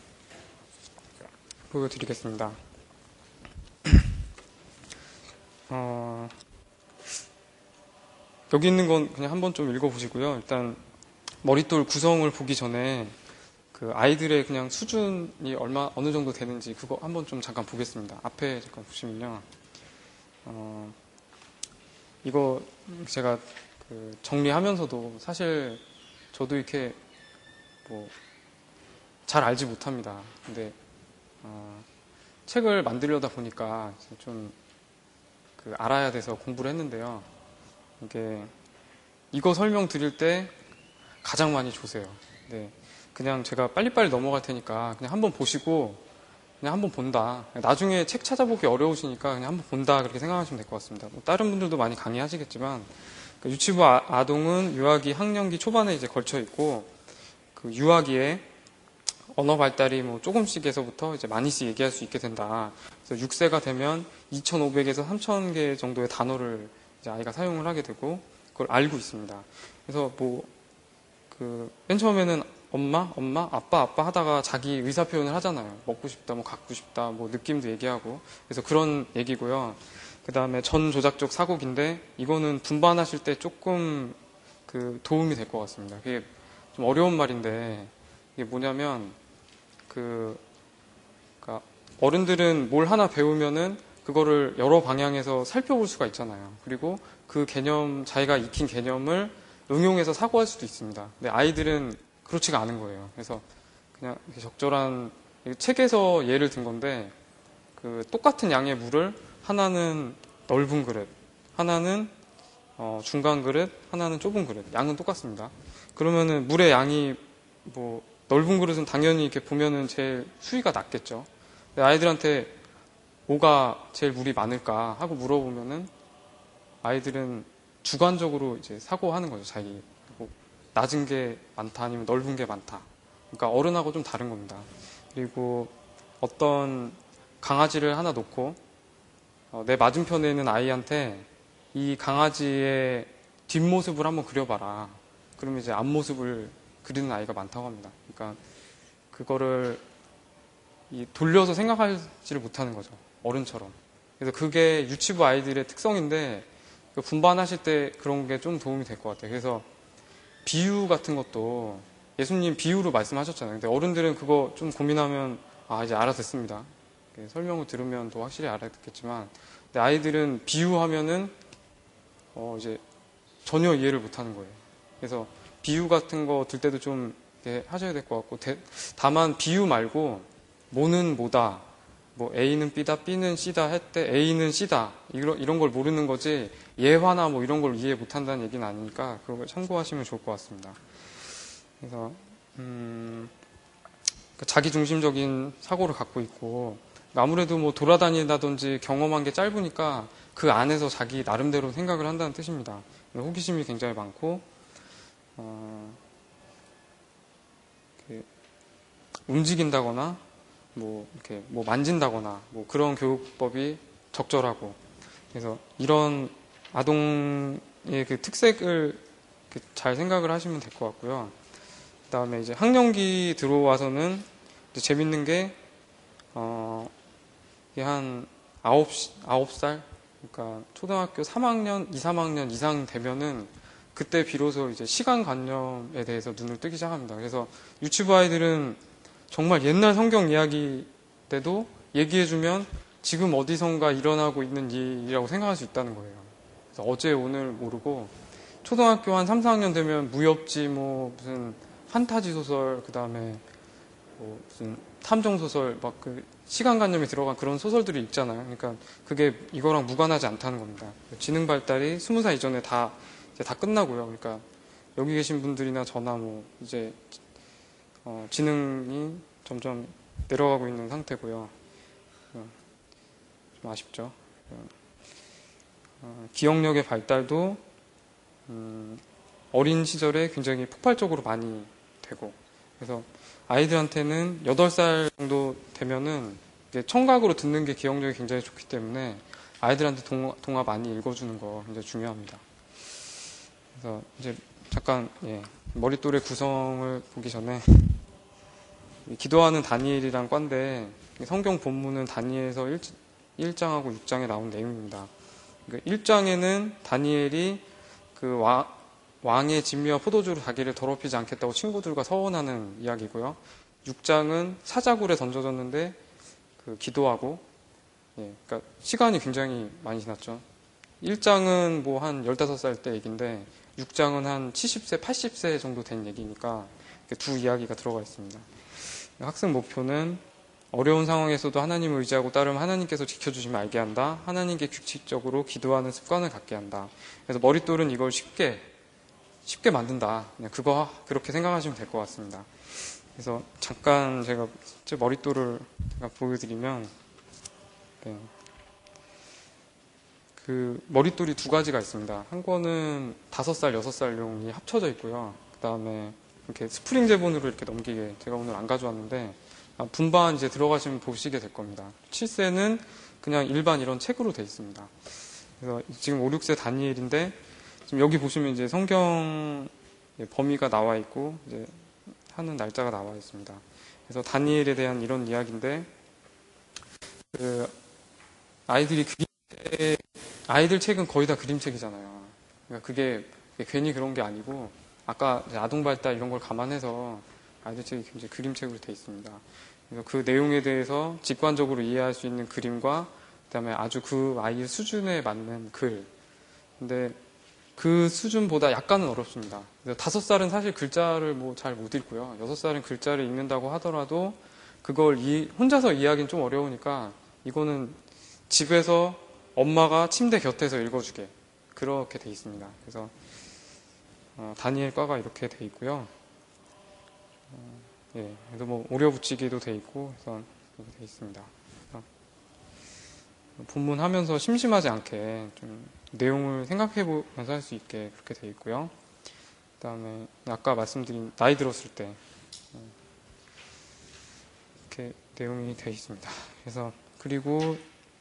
보여드리겠습니다. 어, 여기 있는 건 그냥 한번 좀 읽어보시고요. 일단 머릿돌 구성을 보기 전에 그 아이들의 그냥 수준이 얼마 어느 정도 되는지 그거 한번 좀 잠깐 보겠습니다. 앞에 잠깐 보시면요, 어, 이거 제가 그 정리하면서도 사실 저도 이렇게 뭐 잘 알지 못합니다. 근데 어, 책을 만들려다 보니까 좀 그 알아야 돼서 공부를 했는데요. 이게 이거 설명 드릴 때 가장 많이 조세요. 네. 그냥 제가 빨리빨리 넘어갈 테니까 그냥 한번 보시고 그냥 한번 본다, 나중에 책 찾아보기 어려우시니까 그냥 한번 본다, 그렇게 생각하시면 될 것 같습니다. 뭐 다른 분들도 많이 강의하시겠지만 그 유치부 아, 아동은 유아기 학년기 초반에 이제 걸쳐 있고, 그 유아기에 언어 발달이 뭐 조금씩에서부터 이제 많이씩 얘기할 수 있게 된다. 그래서 육 세가 되면 이천오백에서 삼천 개 정도의 단어를 이제 아이가 사용을 하게 되고 그걸 알고 있습니다. 그래서 뭐 그 맨 처음에는 엄마, 엄마, 아빠, 아빠 하다가 자기 의사 표현을 하잖아요. 먹고 싶다, 뭐 갖고 싶다, 뭐 느낌도 얘기하고. 그래서 그런 얘기고요. 그 다음에 전 조작적 사고기인데 이거는 분반하실 때 조금 그 도움이 될 것 같습니다. 그게 좀 어려운 말인데 이게 뭐냐면 그 그러니까 어른들은 뭘 하나 배우면은 그거를 여러 방향에서 살펴볼 수가 있잖아요. 그리고 그 개념, 자기가 익힌 개념을 응용해서 사고할 수도 있습니다. 근데 아이들은 그렇지가 않은 거예요. 그래서 그냥 적절한, 책에서 예를 든 건데 그 똑같은 양의 물을 하나는 넓은 그릇, 하나는 어 중간 그릇, 하나는 좁은 그릇, 양은 똑같습니다. 그러면은 물의 양이 뭐 넓은 그릇은 당연히 이렇게 보면은 제일 수위가 낮겠죠. 근데 아이들한테 뭐가 제일 물이 많을까 하고 물어보면은 아이들은 주관적으로 이제 사고하는 거죠. 자기 뭐 낮은 게 많다 아니면 넓은 게 많다. 그러니까 어른하고 좀 다른 겁니다. 그리고 어떤 강아지를 하나 놓고 어, 내 맞은편에 있는 아이한테 이 강아지의 뒷모습을 한번 그려봐라. 그러면 이제 앞모습을 그리는 아이가 많다고 합니다. 그러니까 그거를 이 돌려서 생각하지를 못하는 거죠. 어른처럼. 그래서 그게 유치부 아이들의 특성인데 분반하실 때 그런 게 좀 도움이 될 것 같아요. 그래서 비유 같은 것도 예수님 비유로 말씀하셨잖아요. 근데 어른들은 그거 좀 고민하면 아 이제 알아듣습니다. 설명을 들으면 더 확실히 알아듣겠지만 근데 아이들은 비유하면은 어 이제 전혀 이해를 못하는 거예요. 그래서 비유 같은 거 들 때도 좀 하셔야 될 것 같고 다만 비유 말고 뭐는 뭐다 뭐 A는 B다, B는 C다 할 때 A는 C다 이런, 이런 걸 모르는 거지 예화나 뭐 이런 걸 이해 못한다는 얘기는 아니니까 그걸 참고하시면 좋을 것 같습니다. 그래서 음, 자기중심적인 사고를 갖고 있고 아무래도 뭐 돌아다니다든지 경험한 게 짧으니까 그 안에서 자기 나름대로 생각을 한다는 뜻입니다. 호기심이 굉장히 많고 어, 움직인다거나 뭐 이렇게 뭐 만진다거나 뭐 그런 교육법이 적절하고 그래서 이런 아동의 그 특색을 잘 생각을 하시면 될 것 같고요. 그 다음에 이제 학령기 들어와서는 이제 재밌는 게 어, 이게 한 아홉, 아홉 살 그러니까 초등학교 삼 학년, 이, 삼 학년 이상 되면은 그때 비로소 이제 시간관념에 대해서 눈을 뜨기 시작합니다. 그래서 유치부 아이들은 정말 옛날 성경 이야기 때도 얘기해주면 지금 어디선가 일어나고 있는 일이라고 생각할 수 있다는 거예요. 그래서 어제 오늘 모르고 초등학교 한 삼, 사 학년 되면 무협지 뭐 무슨 판타지 소설 그 다음에 뭐 무슨 탐정 소설 막 그 시간관념이 들어간 그런 소설들이 있잖아요. 그러니까 그게 이거랑 무관하지 않다는 겁니다. 지능 발달이 스무 살 이전에 다 이제 다 끝나고요. 그러니까 여기 계신 분들이나 저나 뭐 이제 어, 지능이 점점 내려가고 있는 상태고요. 어, 좀 아쉽죠. 어, 기억력의 발달도 음, 어린 시절에 굉장히 폭발적으로 많이 되고 그래서 아이들한테는 여덟 살 정도 되면은 이제 청각으로 듣는 게 기억력이 굉장히 좋기 때문에 아이들한테 동화, 동화 많이 읽어주는 거 굉장히 중요합니다. 그래서 이제 잠깐 예, 머릿돌의 구성을 보기 전에 기도하는 다니엘이란 과인데 성경 본문은 다니엘에서 일 장하고 육 장에 나온 내용입니다. 그러니까 일 장에는 다니엘이 그 와, 왕의 진미와 포도주로 자기를 더럽히지 않겠다고 친구들과 서원하는 이야기고요. 육 장은 사자굴에 던져졌는데 그 기도하고 예, 그러니까 시간이 굉장히 많이 지났죠. 일 장은 뭐 한 열다섯 살 때 얘기인데 육 장은 한 칠십 세, 팔십 세 정도 된 얘기니까 두 이야기가 들어가 있습니다. 학습 목표는 어려운 상황에서도 하나님을 의지하고 따르면 하나님께서 지켜주시면 알게 한다. 하나님께 규칙적으로 기도하는 습관을 갖게 한다. 그래서 머릿돌은 이걸 쉽게 쉽게 만든다. 그냥 그거 그렇게 생각하시면 될 것 같습니다. 그래서 잠깐 제가 제 머릿돌을 제가 보여드리면 네. 그 머릿돌이 두 가지가 있습니다. 한 거는 다섯 살, 여섯 살용이 합쳐져 있고요. 그 다음에 이렇게 스프링 제본으로 이렇게 넘기게 제가 오늘 안 가져왔는데 분반 이제 들어가시면 보시게 될 겁니다. 칠 세는 그냥 일반 이런 책으로 되어 있습니다. 그래서 지금 오, 육 세 다니엘인데 지금 여기 보시면 이제 성경 범위가 나와 있고 이제 하는 날짜가 나와 있습니다. 그래서 다니엘에 대한 이런 이야기인데 그 아이들이 그림체, 아이들 책은 거의 다 그림책이잖아요. 그러니까 그게 괜히 그런 게 아니고 아까 아동 발달 이런 걸 감안해서 아이들 책이 굉장히 그림책으로 되어 있습니다. 그래서 그 내용에 대해서 직관적으로 이해할 수 있는 그림과 그다음에 아주 그 아이의 수준에 맞는 글. 근데 그 수준보다 약간은 어렵습니다. 다섯 살은 사실 글자를 뭐 잘 못 읽고요. 여섯 살은 글자를 읽는다고 하더라도 그걸 이, 혼자서 이해하기는 좀 어려우니까 이거는 집에서 엄마가 침대 곁에서 읽어주게 그렇게 돼 있습니다. 그래서 어, 다니엘 과가 이렇게 돼 있고요. 어, 예, 그래서 뭐 오려 붙이기도 돼 있고 그래서 이렇게 돼 있습니다. 본문 하면서 심심하지 않게 좀 내용을 생각해 보면서 할 수 있게 그렇게 돼 있고요. 그 다음에 아까 말씀드린 나이 들었을 때 이렇게 내용이 돼 있습니다. 그래서 그리고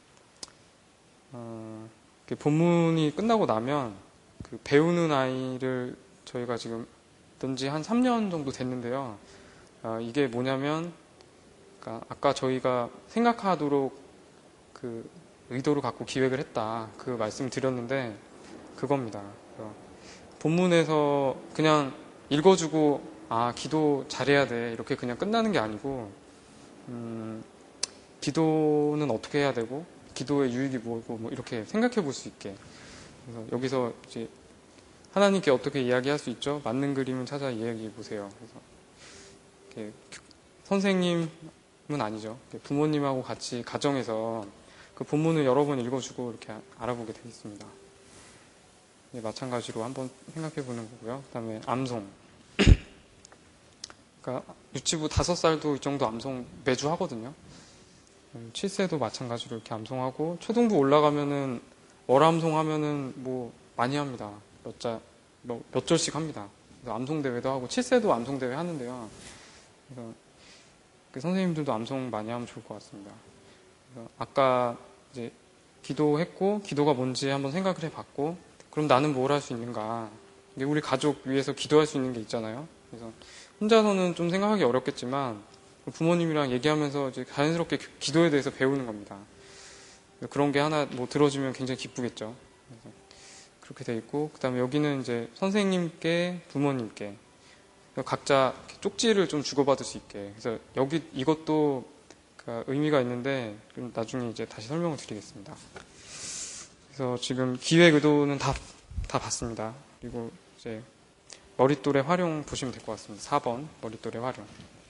어, 본문이 끝나고 나면 그 배우는 아이를 저희가 지금 든지 한 삼 년 정도 됐는데요. 어, 이게 뭐냐면 그러니까 아까 저희가 생각하도록 그 의도를 갖고 기획을 했다. 그 말씀 드렸는데 그겁니다. 본문에서 그냥 읽어주고 아 기도 잘해야 돼 이렇게 그냥 끝나는 게 아니고 음, 기도는 어떻게 해야 되고 기도의 유익이 뭐고 뭐 이렇게 생각해 볼 수 있게 그래서 여기서 이제 하나님께 어떻게 이야기할 수 있죠? 맞는 그림을 찾아 이야기해 보세요. 그래서 이렇게 선생님은 아니죠. 부모님하고 같이 가정에서 그 본문을 여러 번 읽어주고 이렇게 알아보게 되어 있습니다. 네, 마찬가지로 한번 생각해 보는 거고요. 그 다음에 암송. 그러니까 유치부 다섯 살도 이 정도 암송 매주 하거든요. 칠 세도 마찬가지로 이렇게 암송하고 초등부 올라가면은 월 암송하면은 뭐 많이 합니다. 몇 자, 몇, 몇 절씩 합니다. 그래서 암송 대회도 하고 칠 세도 암송 대회 하는데요. 그래서 그 선생님들도 암송 많이 하면 좋을 것 같습니다. 그래서 아까 이제 기도했고 기도가 뭔지 한번 생각을 해봤고 그럼 나는 뭘 할 수 있는가? 이게 우리 가족 위해서 기도할 수 있는 게 있잖아요. 그래서 혼자서는 좀 생각하기 어렵겠지만 부모님이랑 얘기하면서 이제 자연스럽게 기도에 대해서 배우는 겁니다. 그런 게 하나 뭐 들어주면 굉장히 기쁘겠죠. 그래서 그렇게 돼 있고 그 다음에 여기는 이제 선생님께 부모님께 각자 쪽지를 좀 주고받을 수 있게 그래서 여기 이것도 의미가 있는데 나중에 이제 다시 설명을 드리겠습니다. 그래서 지금 기획 의도는 다, 다 봤습니다. 그리고 이제 머릿돌의 활용 보시면 될 것 같습니다. 사 번 머릿돌의 활용.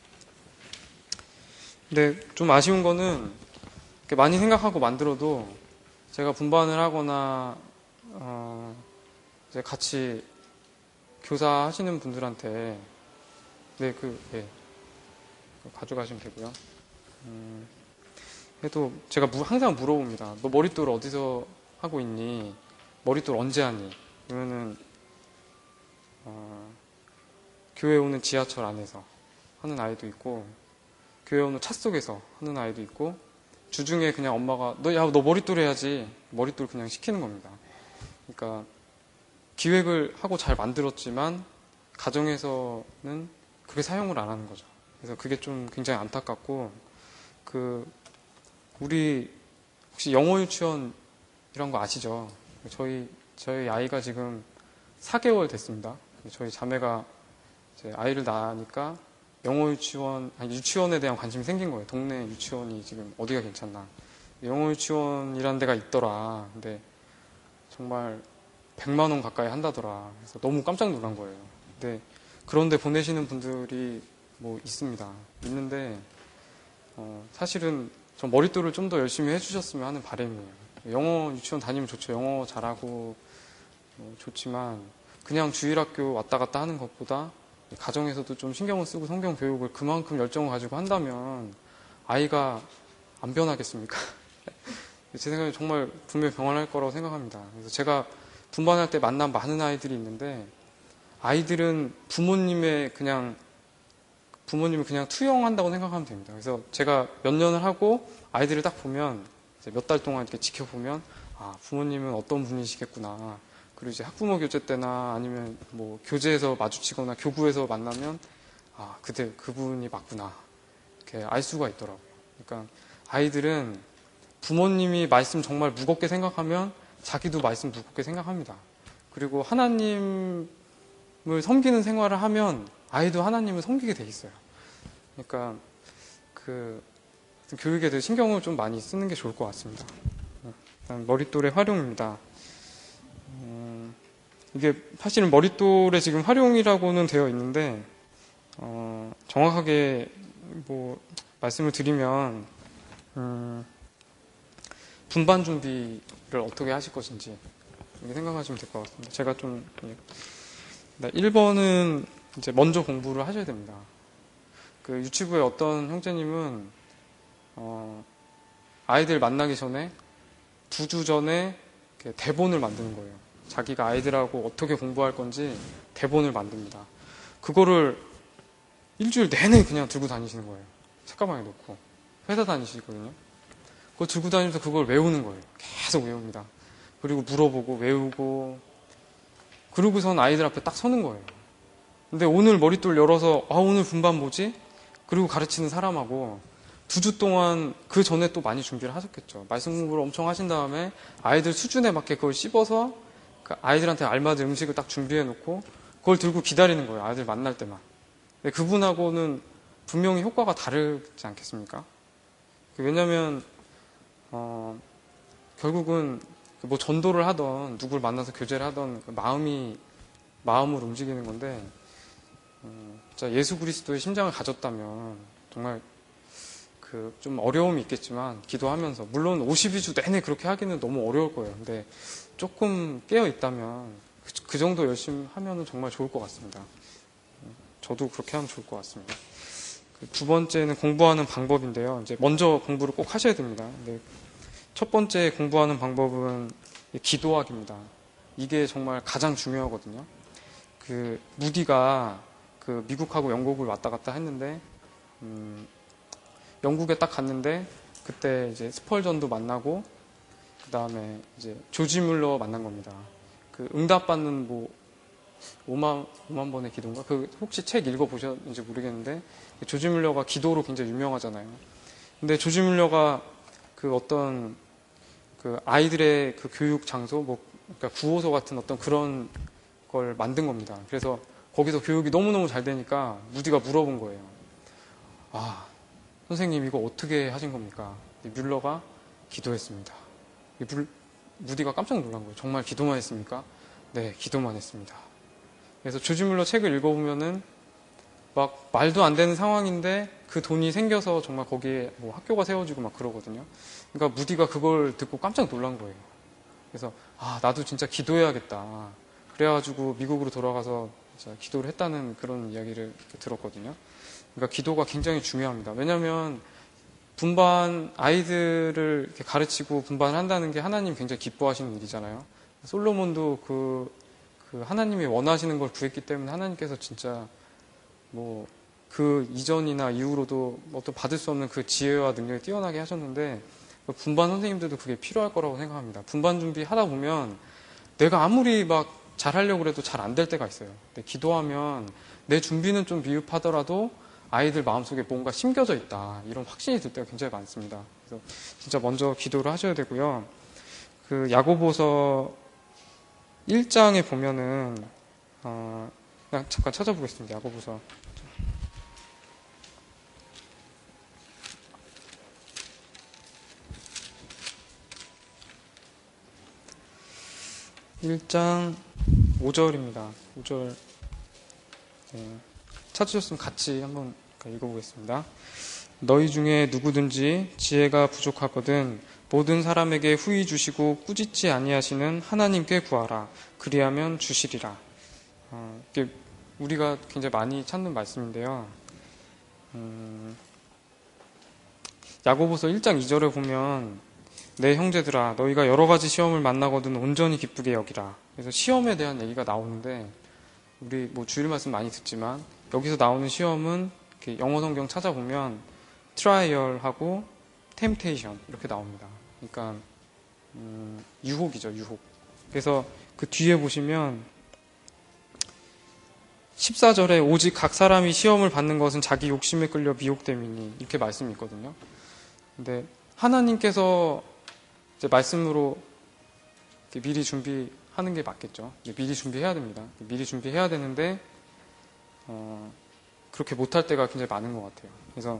근데 좀 아쉬운 거는 많이 생각하고 만들어도 제가 분반을 하거나 어 이제 같이 교사하시는 분들한테 네, 그, 예. 가져가시면 되고요. 음, 그래도 제가 무, 항상 물어봅니다. 너 머릿돌 어디서 하고 있니? 머릿돌 언제 하니? 그러면은 어, 교회 오는 지하철 안에서 하는 아이도 있고 교회 오는 차 속에서 하는 아이도 있고 주중에 그냥 엄마가 너, 야, 너 머릿돌 해야지. 머릿돌 그냥 시키는 겁니다. 그러니까 기획을 하고 잘 만들었지만 가정에서는 그게 사용을 안 하는 거죠. 그래서 그게 좀 굉장히 안타깝고 그 우리 혹시 영어 유치원 이런 거 아시죠? 저희 저희 아이가 지금 사 개월 됐습니다. 저희 자매가 이제 아이를 낳으니까 영어 유치원 아니 유치원에 대한 관심이 생긴 거예요. 동네 유치원이 지금 어디가 괜찮나? 영어 유치원이라는 데가 있더라. 근데 정말 백만 원 가까이 한다더라. 그래서 너무 깜짝 놀란 거예요. 근데 그런데 보내시는 분들이 뭐 있습니다. 있는데 어, 사실은 전 머릿돌을 좀 더 열심히 해주셨으면 하는 바람이에요. 영어 유치원 다니면 좋죠. 영어 잘하고 어, 좋지만 그냥 주일학교 왔다 갔다 하는 것보다 가정에서도 좀 신경을 쓰고 성경 교육을 그만큼 열정을 가지고 한다면 아이가 안 변하겠습니까? 제 생각에 정말 분명히 병원할 거라고 생각합니다. 그래서 제가 분반할 때 만난 많은 아이들이 있는데 아이들은 부모님의 그냥 부모님을 그냥 투영한다고 생각하면 됩니다. 그래서 제가 몇 년을 하고 아이들을 딱 보면 몇 달 동안 이렇게 지켜보면 아 부모님은 어떤 분이시겠구나. 그리고 이제 학부모 교제 때나 아니면 뭐 교제에서 마주치거나 교구에서 만나면 아 그대 그분이 맞구나 이렇게 알 수가 있더라고요. 그러니까 아이들은 부모님이 말씀 정말 무겁게 생각하면 자기도 말씀 무겁게 생각합니다. 그리고 하나님을 섬기는 생활을 하면 아이도 하나님을 섬기게 돼 있어요. 그러니까 그 교육에 대해 신경을 좀 많이 쓰는 게 좋을 것 같습니다. 머릿돌의 활용입니다. 음, 이게 사실은 머릿돌의 지금 활용이라고는 되어 있는데 어, 정확하게 뭐 말씀을 드리면 음, 분반 준비를 어떻게 하실 것인지 이렇게 생각하시면 될 것 같습니다. 제가 좀 예. 일 번은 이제 먼저 공부를 하셔야 됩니다. 그 유치부의 어떤 형제님은 어, 아이들 만나기 전에 두 주 전에 대본을 만드는 거예요. 자기가 아이들하고 어떻게 공부할 건지 대본을 만듭니다. 그거를 일주일 내내 그냥 들고 다니시는 거예요. 책가방에 놓고 회사 다니시거든요. 그거 들고 다니면서 그걸 외우는 거예요. 계속 외웁니다. 그리고 물어보고 외우고 그러고선 아이들 앞에 딱 서는 거예요. 근데 오늘 머릿돌 열어서 아 오늘 분반 뭐지? 그리고 가르치는 사람하고 두 주 동안 그 전에 또 많이 준비를 하셨겠죠. 말씀 공부를 엄청 하신 다음에 아이들 수준에 맞게 그걸 씹어서 그 아이들한테 알맞은 음식을 딱 준비해 놓고 그걸 들고 기다리는 거예요. 아이들 만날 때만. 근데 그분하고는 분명히 효과가 다르지 않겠습니까? 왜냐면 어, 결국은 뭐 전도를 하던 누구를 만나서 교제를 하던 그 마음이 마음으로 움직이는 건데 음, 진짜 예수 그리스도의 심장을 가졌다면 정말 그 좀 어려움이 있겠지만 기도하면서 물론 오십이 주 내내 그렇게 하기는 너무 어려울 거예요. 근데 조금 깨어 있다면 그, 그 정도 열심히 하면은 정말 좋을 것 같습니다. 저도 그렇게 하면 좋을 것 같습니다. 그 두 번째는 공부하는 방법인데요. 이제 먼저 공부를 꼭 하셔야 됩니다. 근데 첫 번째 공부하는 방법은 기도하기입니다. 이게 정말 가장 중요하거든요. 그 무디가 그 미국하고 영국을 왔다 갔다 했는데 음, 영국에 딱 갔는데 그때 이제 스펄전도 만나고 그 다음에 이제 조지 뮬러 만난 겁니다. 그 응답받는 뭐 오만, 오만 번의 기도인가? 그 혹시 책 읽어보셨는지 모르겠는데 조지 뮬러가 기도로 굉장히 유명하잖아요. 근데 조지 뮬러가 그 어떤 그 아이들의 그 교육 장소, 뭐 그러니까 구호소 같은 어떤 그런 걸 만든 겁니다. 그래서 거기서 교육이 너무너무 잘 되니까 무디가 물어본 거예요. 아, 선생님 이거 어떻게 하신 겁니까? 뮬러가 기도했습니다. 무디가 깜짝 놀란 거예요. 정말 기도만 했습니까? 네, 기도만 했습니다. 그래서 조지 뮬러 책을 읽어보면은 막 말도 안 되는 상황인데 그 돈이 생겨서 정말 거기에 뭐 학교가 세워지고 막 그러거든요. 그러니까 무디가 그걸 듣고 깜짝 놀란 거예요. 그래서 아, 나도 진짜 기도해야겠다. 그래가지고 미국으로 돌아가서 진짜 기도를 했다는 그런 이야기를 들었거든요. 그러니까 기도가 굉장히 중요합니다. 왜냐하면 분반 아이들을 이렇게 가르치고 분반을 한다는 게 하나님 굉장히 기뻐하시는 일이잖아요. 솔로몬도 그, 그 하나님이 원하시는 걸 구했기 때문에 하나님께서 진짜 뭐 그 이전이나 이후로도 어떤 받을 수 없는 그 지혜와 능력이 뛰어나게 하셨는데 분반 선생님들도 그게 필요할 거라고 생각합니다. 분반 준비하다 보면 내가 아무리 막 잘하려고 해도 잘 안 될 때가 있어요. 근데 기도하면 내 준비는 좀 미흡하더라도 아이들 마음속에 뭔가 심겨져 있다. 이런 확신이 들 때가 굉장히 많습니다. 그래서 진짜 먼저 기도를 하셔야 되고요. 그 야고보서 일 장에 보면은 어, 그냥 잠깐 찾아보겠습니다. 야고보서 일 장 오 절입니다. 오 절 네. 찾으셨으면 같이 한번 읽어보겠습니다. 너희 중에 누구든지 지혜가 부족하거든 모든 사람에게 후히 주시고 꾸짖지 아니하시는 하나님께 구하라. 그리하면 주시리라. 어, 이게 우리가 굉장히 많이 찾는 말씀인데요. 음, 야고보서 일 장 이 절에 보면 내 형제들아 너희가 여러 가지 시험을 만나거든 온전히 기쁘게 여기라. 그래서 시험에 대한 얘기가 나오는데 우리 뭐 주일 말씀 많이 듣지만 여기서 나오는 시험은 이렇게 영어 성경 찾아보면 트라이얼하고 템테이션 이렇게 나옵니다. 그러니까 음, 유혹이죠, 유혹. 그래서 그 뒤에 보시면 십사 절에 오직 각 사람이 시험을 받는 것은 자기 욕심에 끌려 미혹됨이니 이렇게 말씀이 있거든요. 근데 하나님께서 이제 말씀으로 미리 준비하는 게 맞겠죠. 미리 준비해야 됩니다. 미리 준비해야 되는데 어, 그렇게 못할 때가 굉장히 많은 것 같아요. 그래서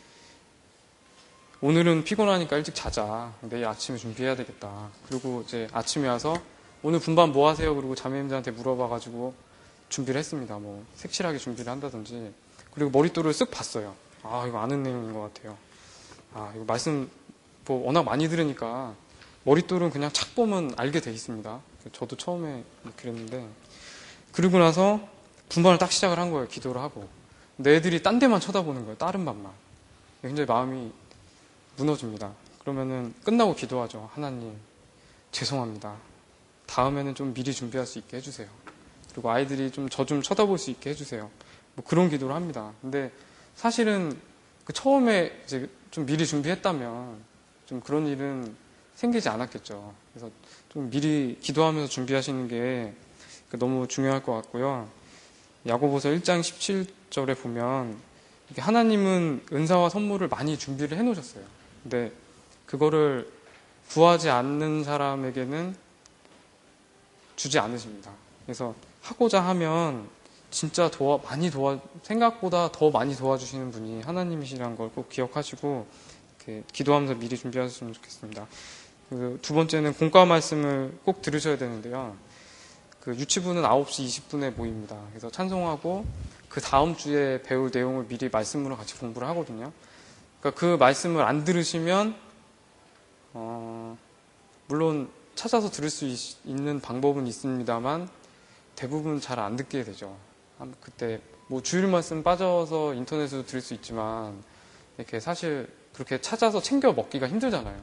오늘은 피곤하니까 일찍 자자. 내일 아침에 준비해야 되겠다. 그리고 이제 아침에 와서 오늘 분반 뭐 하세요? 그리고 자매님들한테 물어봐가지고 준비를 했습니다. 뭐 색칠하게 준비를 한다든지. 그리고 머릿돌을 쓱 봤어요. 아, 이거 아는 내용인 것 같아요. 아, 이거 말씀 뭐 워낙 많이 들으니까 머릿돌은 그냥 착 보면 알게 돼 있습니다. 저도 처음에 그랬는데 그리고 나서 분반을 딱 시작을 한 거예요. 기도를 하고. 근데 애들이 딴 데만 쳐다보는 거예요. 다른 반만. 굉장히 마음이 무너집니다. 그러면은 끝나고 기도하죠. 하나님 죄송합니다. 다음에는 좀 미리 준비할 수 있게 해주세요. 그리고 아이들이 좀 저 좀 쳐다볼 수 있게 해주세요. 뭐 그런 기도를 합니다. 근데 사실은 그 처음에 이제 좀 미리 준비했다면 좀 그런 일은 생기지 않았겠죠. 그래서 좀 미리 기도하면서 준비하시는 게 너무 중요할 것 같고요. 야고보서 일 장 십칠 절에 보면 이게 하나님은 은사와 선물을 많이 준비를 해 놓으셨어요. 근데 그거를 구하지 않는 사람에게는 주지 않으십니다. 그래서 하고자 하면 진짜 도와, 많이 도와, 생각보다 더 많이 도와주시는 분이 하나님이시라는 걸 꼭 기억하시고, 이렇게 기도하면서 미리 준비하셨으면 좋겠습니다. 그 두 번째는 공과 말씀을 꼭 들으셔야 되는데요. 그 유치부는 아홉 시 이십 분에 모입니다. 그래서 찬송하고 그 다음 주에 배울 내용을 미리 말씀으로 같이 공부를 하거든요. 그러니까 그 말씀을 안 들으시면, 어, 물론 찾아서 들을 수 있, 있는 방법은 있습니다만 대부분 잘 안 듣게 되죠. 그때 뭐 주일 말씀 빠져서 인터넷으로 들을 수 있지만 이렇게 사실 그렇게 찾아서 챙겨 먹기가 힘들잖아요.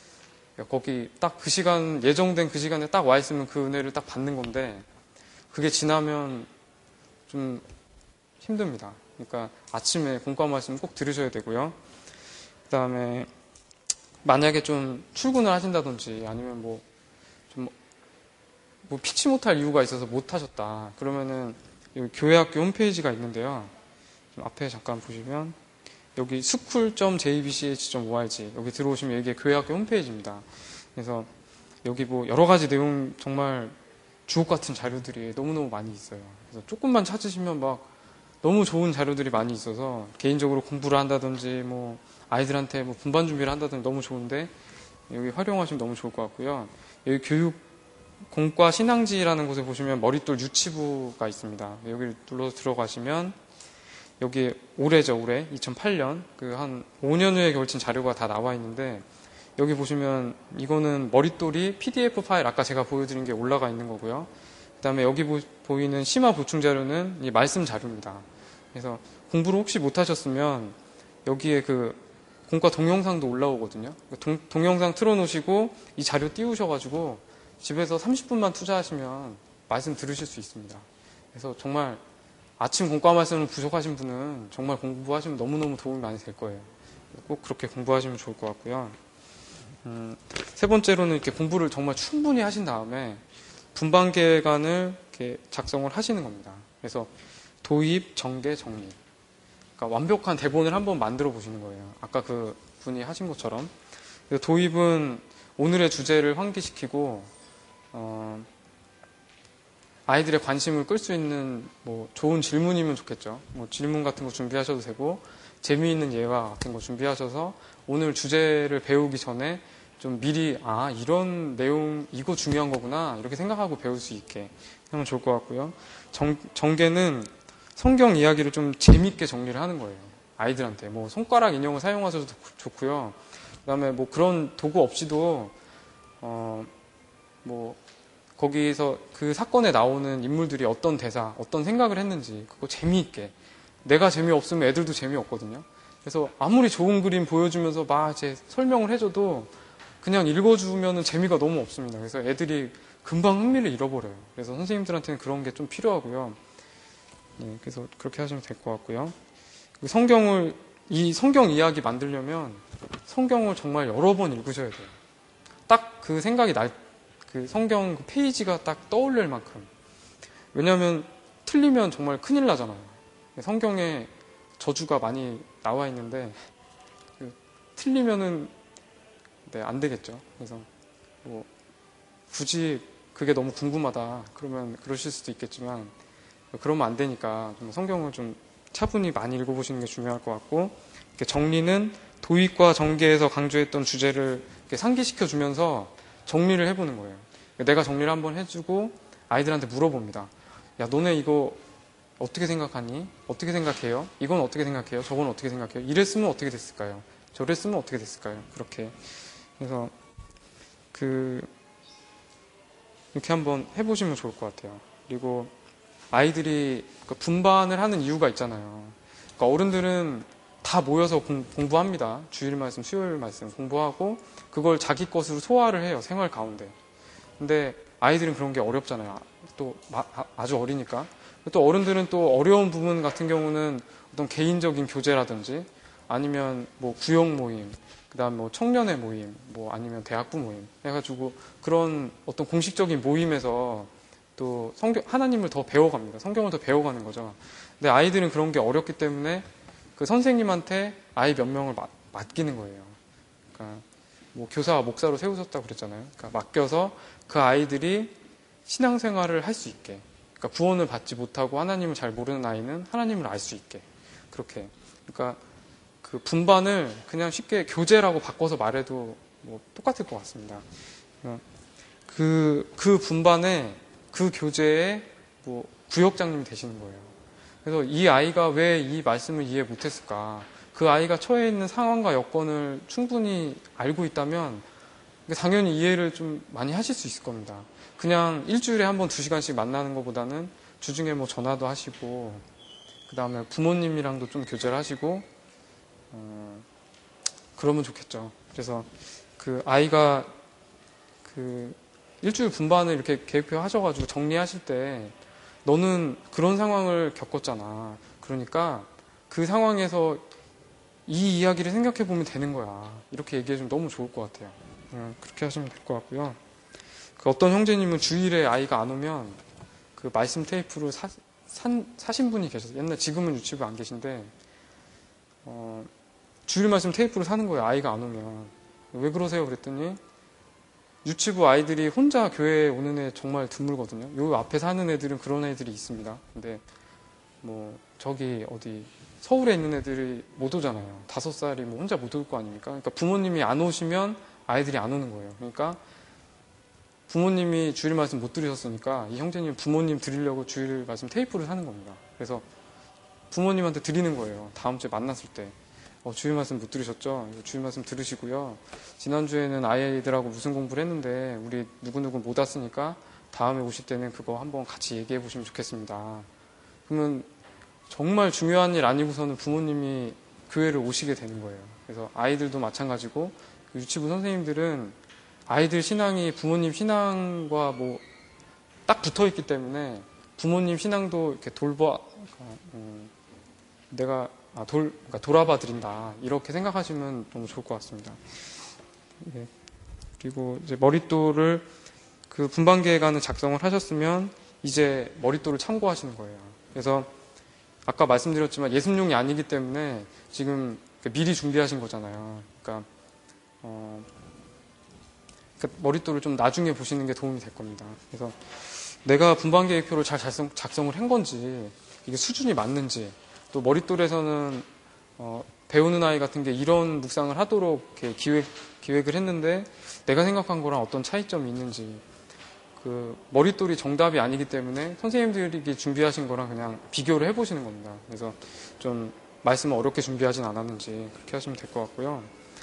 거기 딱 그 시간, 예정된 그 시간에 딱 와 있으면 그 은혜를 딱 받는 건데 그게 지나면 좀 힘듭니다. 그러니까 아침에 공과 말씀 꼭 들으셔야 되고요. 그 다음에 만약에 좀 출근을 하신다든지 아니면 뭐 좀 뭐 피치 못할 이유가 있어서 못 하셨다. 그러면은 여기 교회학교 홈페이지가 있는데요. 좀 앞에 잠깐 보시면 여기 스쿨 닷 제이 비 씨 에이치 닷 오 알 지 여기 들어오시면 이게 교회학교 홈페이지입니다. 그래서 여기 뭐 여러 가지 내용 정말 주옥 같은 자료들이 너무너무 많이 있어요. 그래서 조금만 찾으시면 막 너무 좋은 자료들이 많이 있어서 개인적으로 공부를 한다든지 뭐 아이들한테 뭐 분반 준비를 한다든지 너무 좋은데 여기 활용하시면 너무 좋을 것 같고요. 여기 교육 공과 신앙지라는 곳에 보시면 머릿돌 유치부가 있습니다. 여기를 눌러서 들어가시면 여기 올해죠, 올해 이천팔 년 그 한 오 년 후에 걸친 자료가 다 나와 있는데 여기 보시면 이거는 머릿돌이 피디에프 파일 아까 제가 보여드린 게 올라가 있는 거고요. 그 다음에 여기 보, 보이는 심화 보충 자료는 이 말씀 자료입니다. 그래서 공부를 혹시 못하셨으면 여기에 그 공과 동영상도 올라오거든요. 동, 동영상 틀어놓으시고 이 자료 띄우셔가지고 집에서 삼십 분만 투자하시면 말씀 들으실 수 있습니다. 그래서 정말 아침 공과 말씀을 부족하신 분은 정말 공부하시면 너무너무 도움이 많이 될 거예요. 꼭 그렇게 공부하시면 좋을 것 같고요. 음, 세 번째로는 이렇게 공부를 정말 충분히 하신 다음에 분반 계획안을 이렇게 작성을 하시는 겁니다. 그래서 도입, 전개, 정리. 그러니까 완벽한 대본을 한번 만들어 보시는 거예요. 아까 그 분이 하신 것처럼. 도입은 오늘의 주제를 환기시키고 어, 아이들의 관심을 끌 수 있는 뭐 좋은 질문이면 좋겠죠. 뭐 질문 같은 거 준비하셔도 되고 재미있는 예화 같은 거 준비하셔서 오늘 주제를 배우기 전에 좀 미리 아 이런 내용 이거 중요한 거구나 이렇게 생각하고 배울 수 있게 하면 좋을 것 같고요. 정, 전개는 성경 이야기를 좀 재미있게 정리를 하는 거예요. 아이들한테 뭐 손가락 인형을 사용하셔도 좋고요. 그다음에 뭐 그런 도구 없이도 어 뭐 거기서 그 사건에 나오는 인물들이 어떤 대사, 어떤 생각을 했는지 그거 재미있게. 내가 재미없으면 애들도 재미없거든요. 그래서 아무리 좋은 그림 보여주면서 막 이제 설명을 해줘도 그냥 읽어주면 재미가 너무 없습니다. 그래서 애들이 금방 흥미를 잃어버려요. 그래서 선생님들한테는 그런 게 좀 필요하고요. 네, 그래서 그렇게 하시면 될 것 같고요. 성경을, 이 성경 이야기 만들려면 성경을 정말 여러 번 읽으셔야 돼요. 딱 그 생각이 날 그 성경 그 페이지가 딱 떠올릴 만큼. 왜냐하면 틀리면 정말 큰일 나잖아요. 성경에 저주가 많이 나와 있는데 그 틀리면은 네, 안 되겠죠. 그래서 뭐 굳이 그게 너무 궁금하다 그러면 그러실 수도 있겠지만 그러면 안 되니까 좀 성경을 좀 차분히 많이 읽어보시는 게 중요할 것 같고 이렇게 정리는 도입과 전개에서 강조했던 주제를 이렇게 상기시켜 주면서 정리를 해보는 거예요. 내가 정리를 한번 해주고 아이들한테 물어봅니다. 야, 너네 이거 어떻게 생각하니? 어떻게 생각해요? 이건 어떻게 생각해요? 저건 어떻게 생각해요? 이랬으면 어떻게 됐을까요? 저랬으면 어떻게 됐을까요? 그렇게. 그래서 그 이렇게 한번 해보시면 좋을 것 같아요. 그리고 아이들이 분반을 하는 이유가 있잖아요. 그러니까 어른들은 다 모여서 공, 공부합니다. 주일 말씀, 수요일 말씀 공부하고 그걸 자기 것으로 소화를 해요. 생활 가운데. 근데 아이들은 그런 게 어렵잖아요. 또 마, 아주 어리니까. 또 어른들은 또 어려운 부분 같은 경우는 어떤 개인적인 교제라든지 아니면 뭐 구역 모임, 그다음 뭐 청년의 모임, 뭐 아니면 대학부 모임 해가지고 그런 어떤 공식적인 모임에서 또 성경 하나님을 더 배워갑니다. 성경을 더 배워가는 거죠. 근데 아이들은 그런 게 어렵기 때문에 그 선생님한테 아이 몇 명을 맡, 맡기는 거예요. 그러니까 뭐 교사와 목사로 세우셨다고 그랬잖아요. 그러니까 맡겨서 그 아이들이 신앙생활을 할 수 있게, 그러니까 구원을 받지 못하고 하나님을 잘 모르는 아이는 하나님을 알 수 있게, 그렇게. 그러니까 그 분반을 그냥 쉽게 교제라고 바꿔서 말해도 뭐 똑같을 것 같습니다. 그, 그 분반에, 그 교재에 뭐 구역장님이 되시는 거예요. 그래서 이 아이가 왜 이 말씀을 이해 못했을까? 그 아이가 처해 있는 상황과 여건을 충분히 알고 있다면 당연히 이해를 좀 많이 하실 수 있을 겁니다. 그냥 일주일에 한 번 두 시간씩 만나는 것보다는 주중에 뭐 전화도 하시고, 그 다음에 부모님이랑도 좀 교제를 하시고, 어, 그러면 좋겠죠. 그래서 그 아이가 그 일주일 분반을 이렇게 계획표 하셔가지고 정리하실 때 너는 그런 상황을 겪었잖아. 그러니까 그 상황에서 이 이야기를 생각해 보면 되는 거야. 이렇게 얘기해주면 너무 좋을 것 같아요. 음, 그렇게 하시면 될 것 같고요. 그 어떤 형제님은 주일에 아이가 안 오면 그 말씀 테이프를 사, 산, 사신 분이 계셨어요. 옛날, 지금은 유치부 안 계신데, 어, 주일 말씀 테이프를 사는 거예요. 아이가 안 오면. 왜 그러세요? 그랬더니 유치부 아이들이 혼자 교회에 오는 애 정말 드물거든요. 요 앞에 사는 애들은 그런 애들이 있습니다. 근데 뭐 저기 어디 서울에 있는 애들이 못 오잖아요. 다섯 살이 뭐 혼자 못 올 거 아닙니까? 그러니까 부모님이 안 오시면 아이들이 안 오는 거예요. 그러니까 부모님이 주일 말씀 못 들으셨으니까 이 형제님 부모님 드리려고 주일 말씀 테이프를 사는 겁니다. 그래서 부모님한테 드리는 거예요. 다음 주에 만났을 때. 어, 주일 말씀 못 들으셨죠? 주일 말씀 들으시고요. 지난주에는 아이들하고 무슨 공부를 했는데 우리 누구누구 못 왔으니까 다음에 오실 때는 그거 한번 같이 얘기해 보시면 좋겠습니다. 그러면 정말 중요한 일 아니고서는 부모님이 교회를 오시게 되는 거예요. 그래서 아이들도 마찬가지고 유치부 선생님들은 아이들 신앙이 부모님 신앙과 뭐 딱 붙어 있기 때문에 부모님 신앙도 이렇게 돌봐, 음, 내가 아, 돌, 그러니까 돌아봐 드린다. 이렇게 생각하시면 너무 좋을 것 같습니다. 예. 그리고 이제 머릿돌을 그 분반계획안을 작성을 하셨으면 이제 머릿돌을 참고하시는 거예요. 그래서 아까 말씀드렸지만 예습용이 아니기 때문에 지금 미리 준비하신 거잖아요. 그러니까, 어, 그러니까 머릿돌을 좀 나중에 보시는 게 도움이 될 겁니다. 그래서 내가 분반계획표를 잘 작성, 작성을 한 건지, 이게 수준이 맞는지, 또 머릿돌에서는 어, 배우는 아이 같은 게 이런 묵상을 하도록 이렇게 기획, 기획을 했는데 내가 생각한 거랑 어떤 차이점이 있는지, 그 머릿돌이 정답이 아니기 때문에 선생님들이 준비하신 거랑 그냥 비교를 해보시는 겁니다. 그래서 좀 말씀을 어렵게 준비하진 않았는지 그렇게 하시면 될 것 같고요.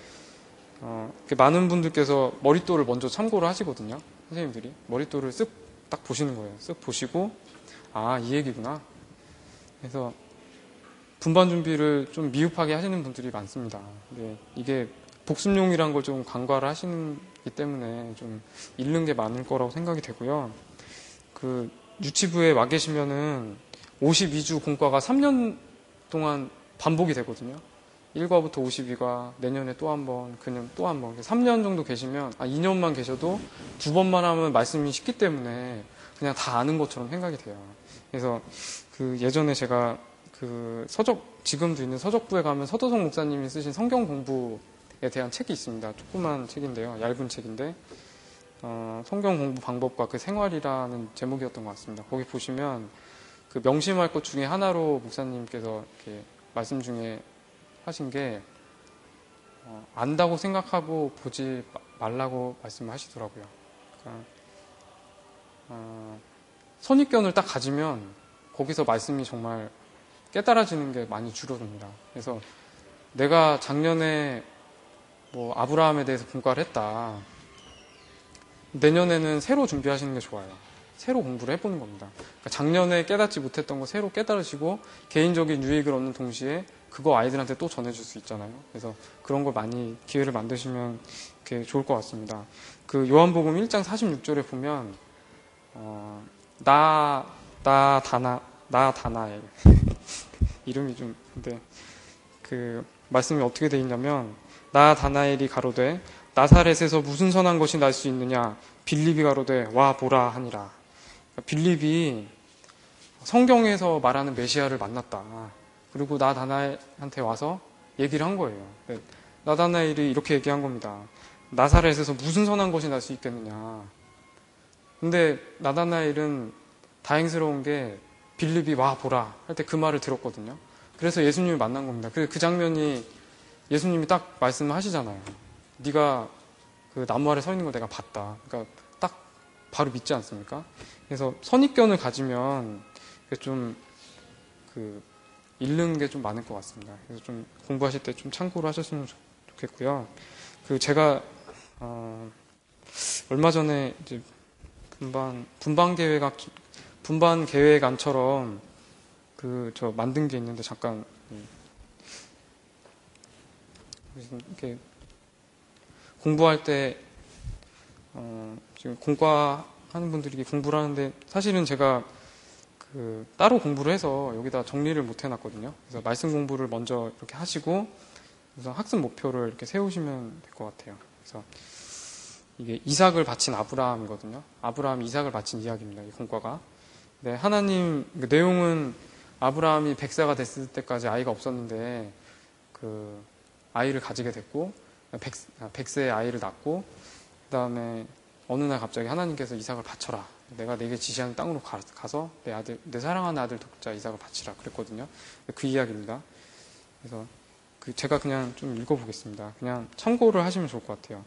어, 많은 분들께서 머릿돌을 먼저 참고를 하시거든요. 선생님들이 머릿돌을 쓱 딱 보시는 거예요. 쓱 보시고 아, 이 얘기구나. 그래서 분반 준비를 좀 미흡하게 하시는 분들이 많습니다. 근데 이게 복습용이란 걸 좀 간과를 하시기 때문에 좀 잃는 게 많을 거라고 생각이 되고요. 그 유치부에 와 계시면은 오십이 주 공과가 삼 년 동안 반복이 되거든요. 일 과부터 오십이 과, 내년에 또 한 번, 그년 또 한 번. 삼 년 정도 계시면, 아, 이 년만 계셔도 두 번만 하면 말씀이 쉽기 때문에 그냥 다 아는 것처럼 생각이 돼요. 그래서 그 예전에 제가 그 서적, 지금도 있는 서적부에 가면 서도성 목사님이 쓰신 성경 공부에 대한 책이 있습니다. 조그만 책인데요. 얇은 책인데, 어, 성경 공부 방법과 그 생활이라는 제목이었던 것 같습니다. 거기 보시면 그 명심할 것 중에 하나로 목사님께서 이렇게 말씀 중에 하신 게 어, 안다고 생각하고 보지 말라고 말씀을 하시더라고요. 그러니까, 어, 선입견을 딱 가지면 거기서 말씀이 정말 깨달아지는 게 많이 줄어듭니다. 그래서 내가 작년에 뭐 아브라함에 대해서 분과를 했다. 내년에는 새로 준비하시는 게 좋아요. 새로 공부를 해보는 겁니다. 그러니까 작년에 깨닫지 못했던 거 새로 깨달으시고 개인적인 유익을 얻는 동시에 그거 아이들한테 또 전해줄 수 있잖아요. 그래서 그런 걸 많이 기회를 만드시면 이렇게 좋을 것 같습니다. 그 요한복음 일 장 사십육 절에 보면 어, 나, 나 다나, 나 다나엘 이름이 좀 근데 그 말씀이 어떻게 돼 있냐면 나 다나엘이 가로되 나사렛에서 무슨 선한 것이 날 수 있느냐 빌립이 가로되 와 보라 하니라. 빌립이 성경에서 말하는 메시아를 만났다. 그리고 나다나엘한테 와서 얘기를 한 거예요. 나다나엘이 이렇게 얘기한 겁니다. 나사렛에서 무슨 선한 것이 날 수 있겠느냐. 근데 나다나엘은 다행스러운 게 빌립이 와 보라 할 때 그 말을 들었거든요. 그래서 예수님을 만난 겁니다. 그, 그 장면이 예수님이 딱 말씀을 하시잖아요. 네가 그 나무 아래 서 있는 거 내가 봤다. 그러니까 딱 바로 믿지 않습니까? 그래서 선입견을 가지면 좀 그 잃는 게 좀 많을 것 같습니다. 그래서 좀 공부하실 때 좀 참고를 하셨으면 좋겠고요. 그 제가 어 얼마 전에 이제 분반 분반 계획안 분반 계획안처럼 그 저 만든 게 있는데 잠깐 이렇게 공부할 때 어 지금 공과하는 분들이 공부를 하는데 사실은 제가 그 따로 공부를 해서 여기다 정리를 못 해놨거든요. 그래서 말씀 공부를 먼저 이렇게 하시고 그래서 학습 목표를 이렇게 세우시면 될 것 같아요. 그래서 이게 이삭을 바친 아브라함이거든요. 아브라함이 이삭을 바친 이야기입니다. 이 공과가. 네, 하나님 그 내용은 아브라함이 백세가 됐을 때까지 아이가 없었는데 그 아이를 가지게 됐고 백, 백세의 아이를 낳고 그 다음에 어느 날 갑자기 하나님께서 이삭을 바쳐라. 내가 내게 지시하는 땅으로 가, 가서 내 아들, 내 사랑하는 아들 독자 이삭을 바치라 그랬거든요. 그 이야기입니다. 그래서 그 제가 그냥 좀 읽어보겠습니다. 그냥 참고를 하시면 좋을 것 같아요.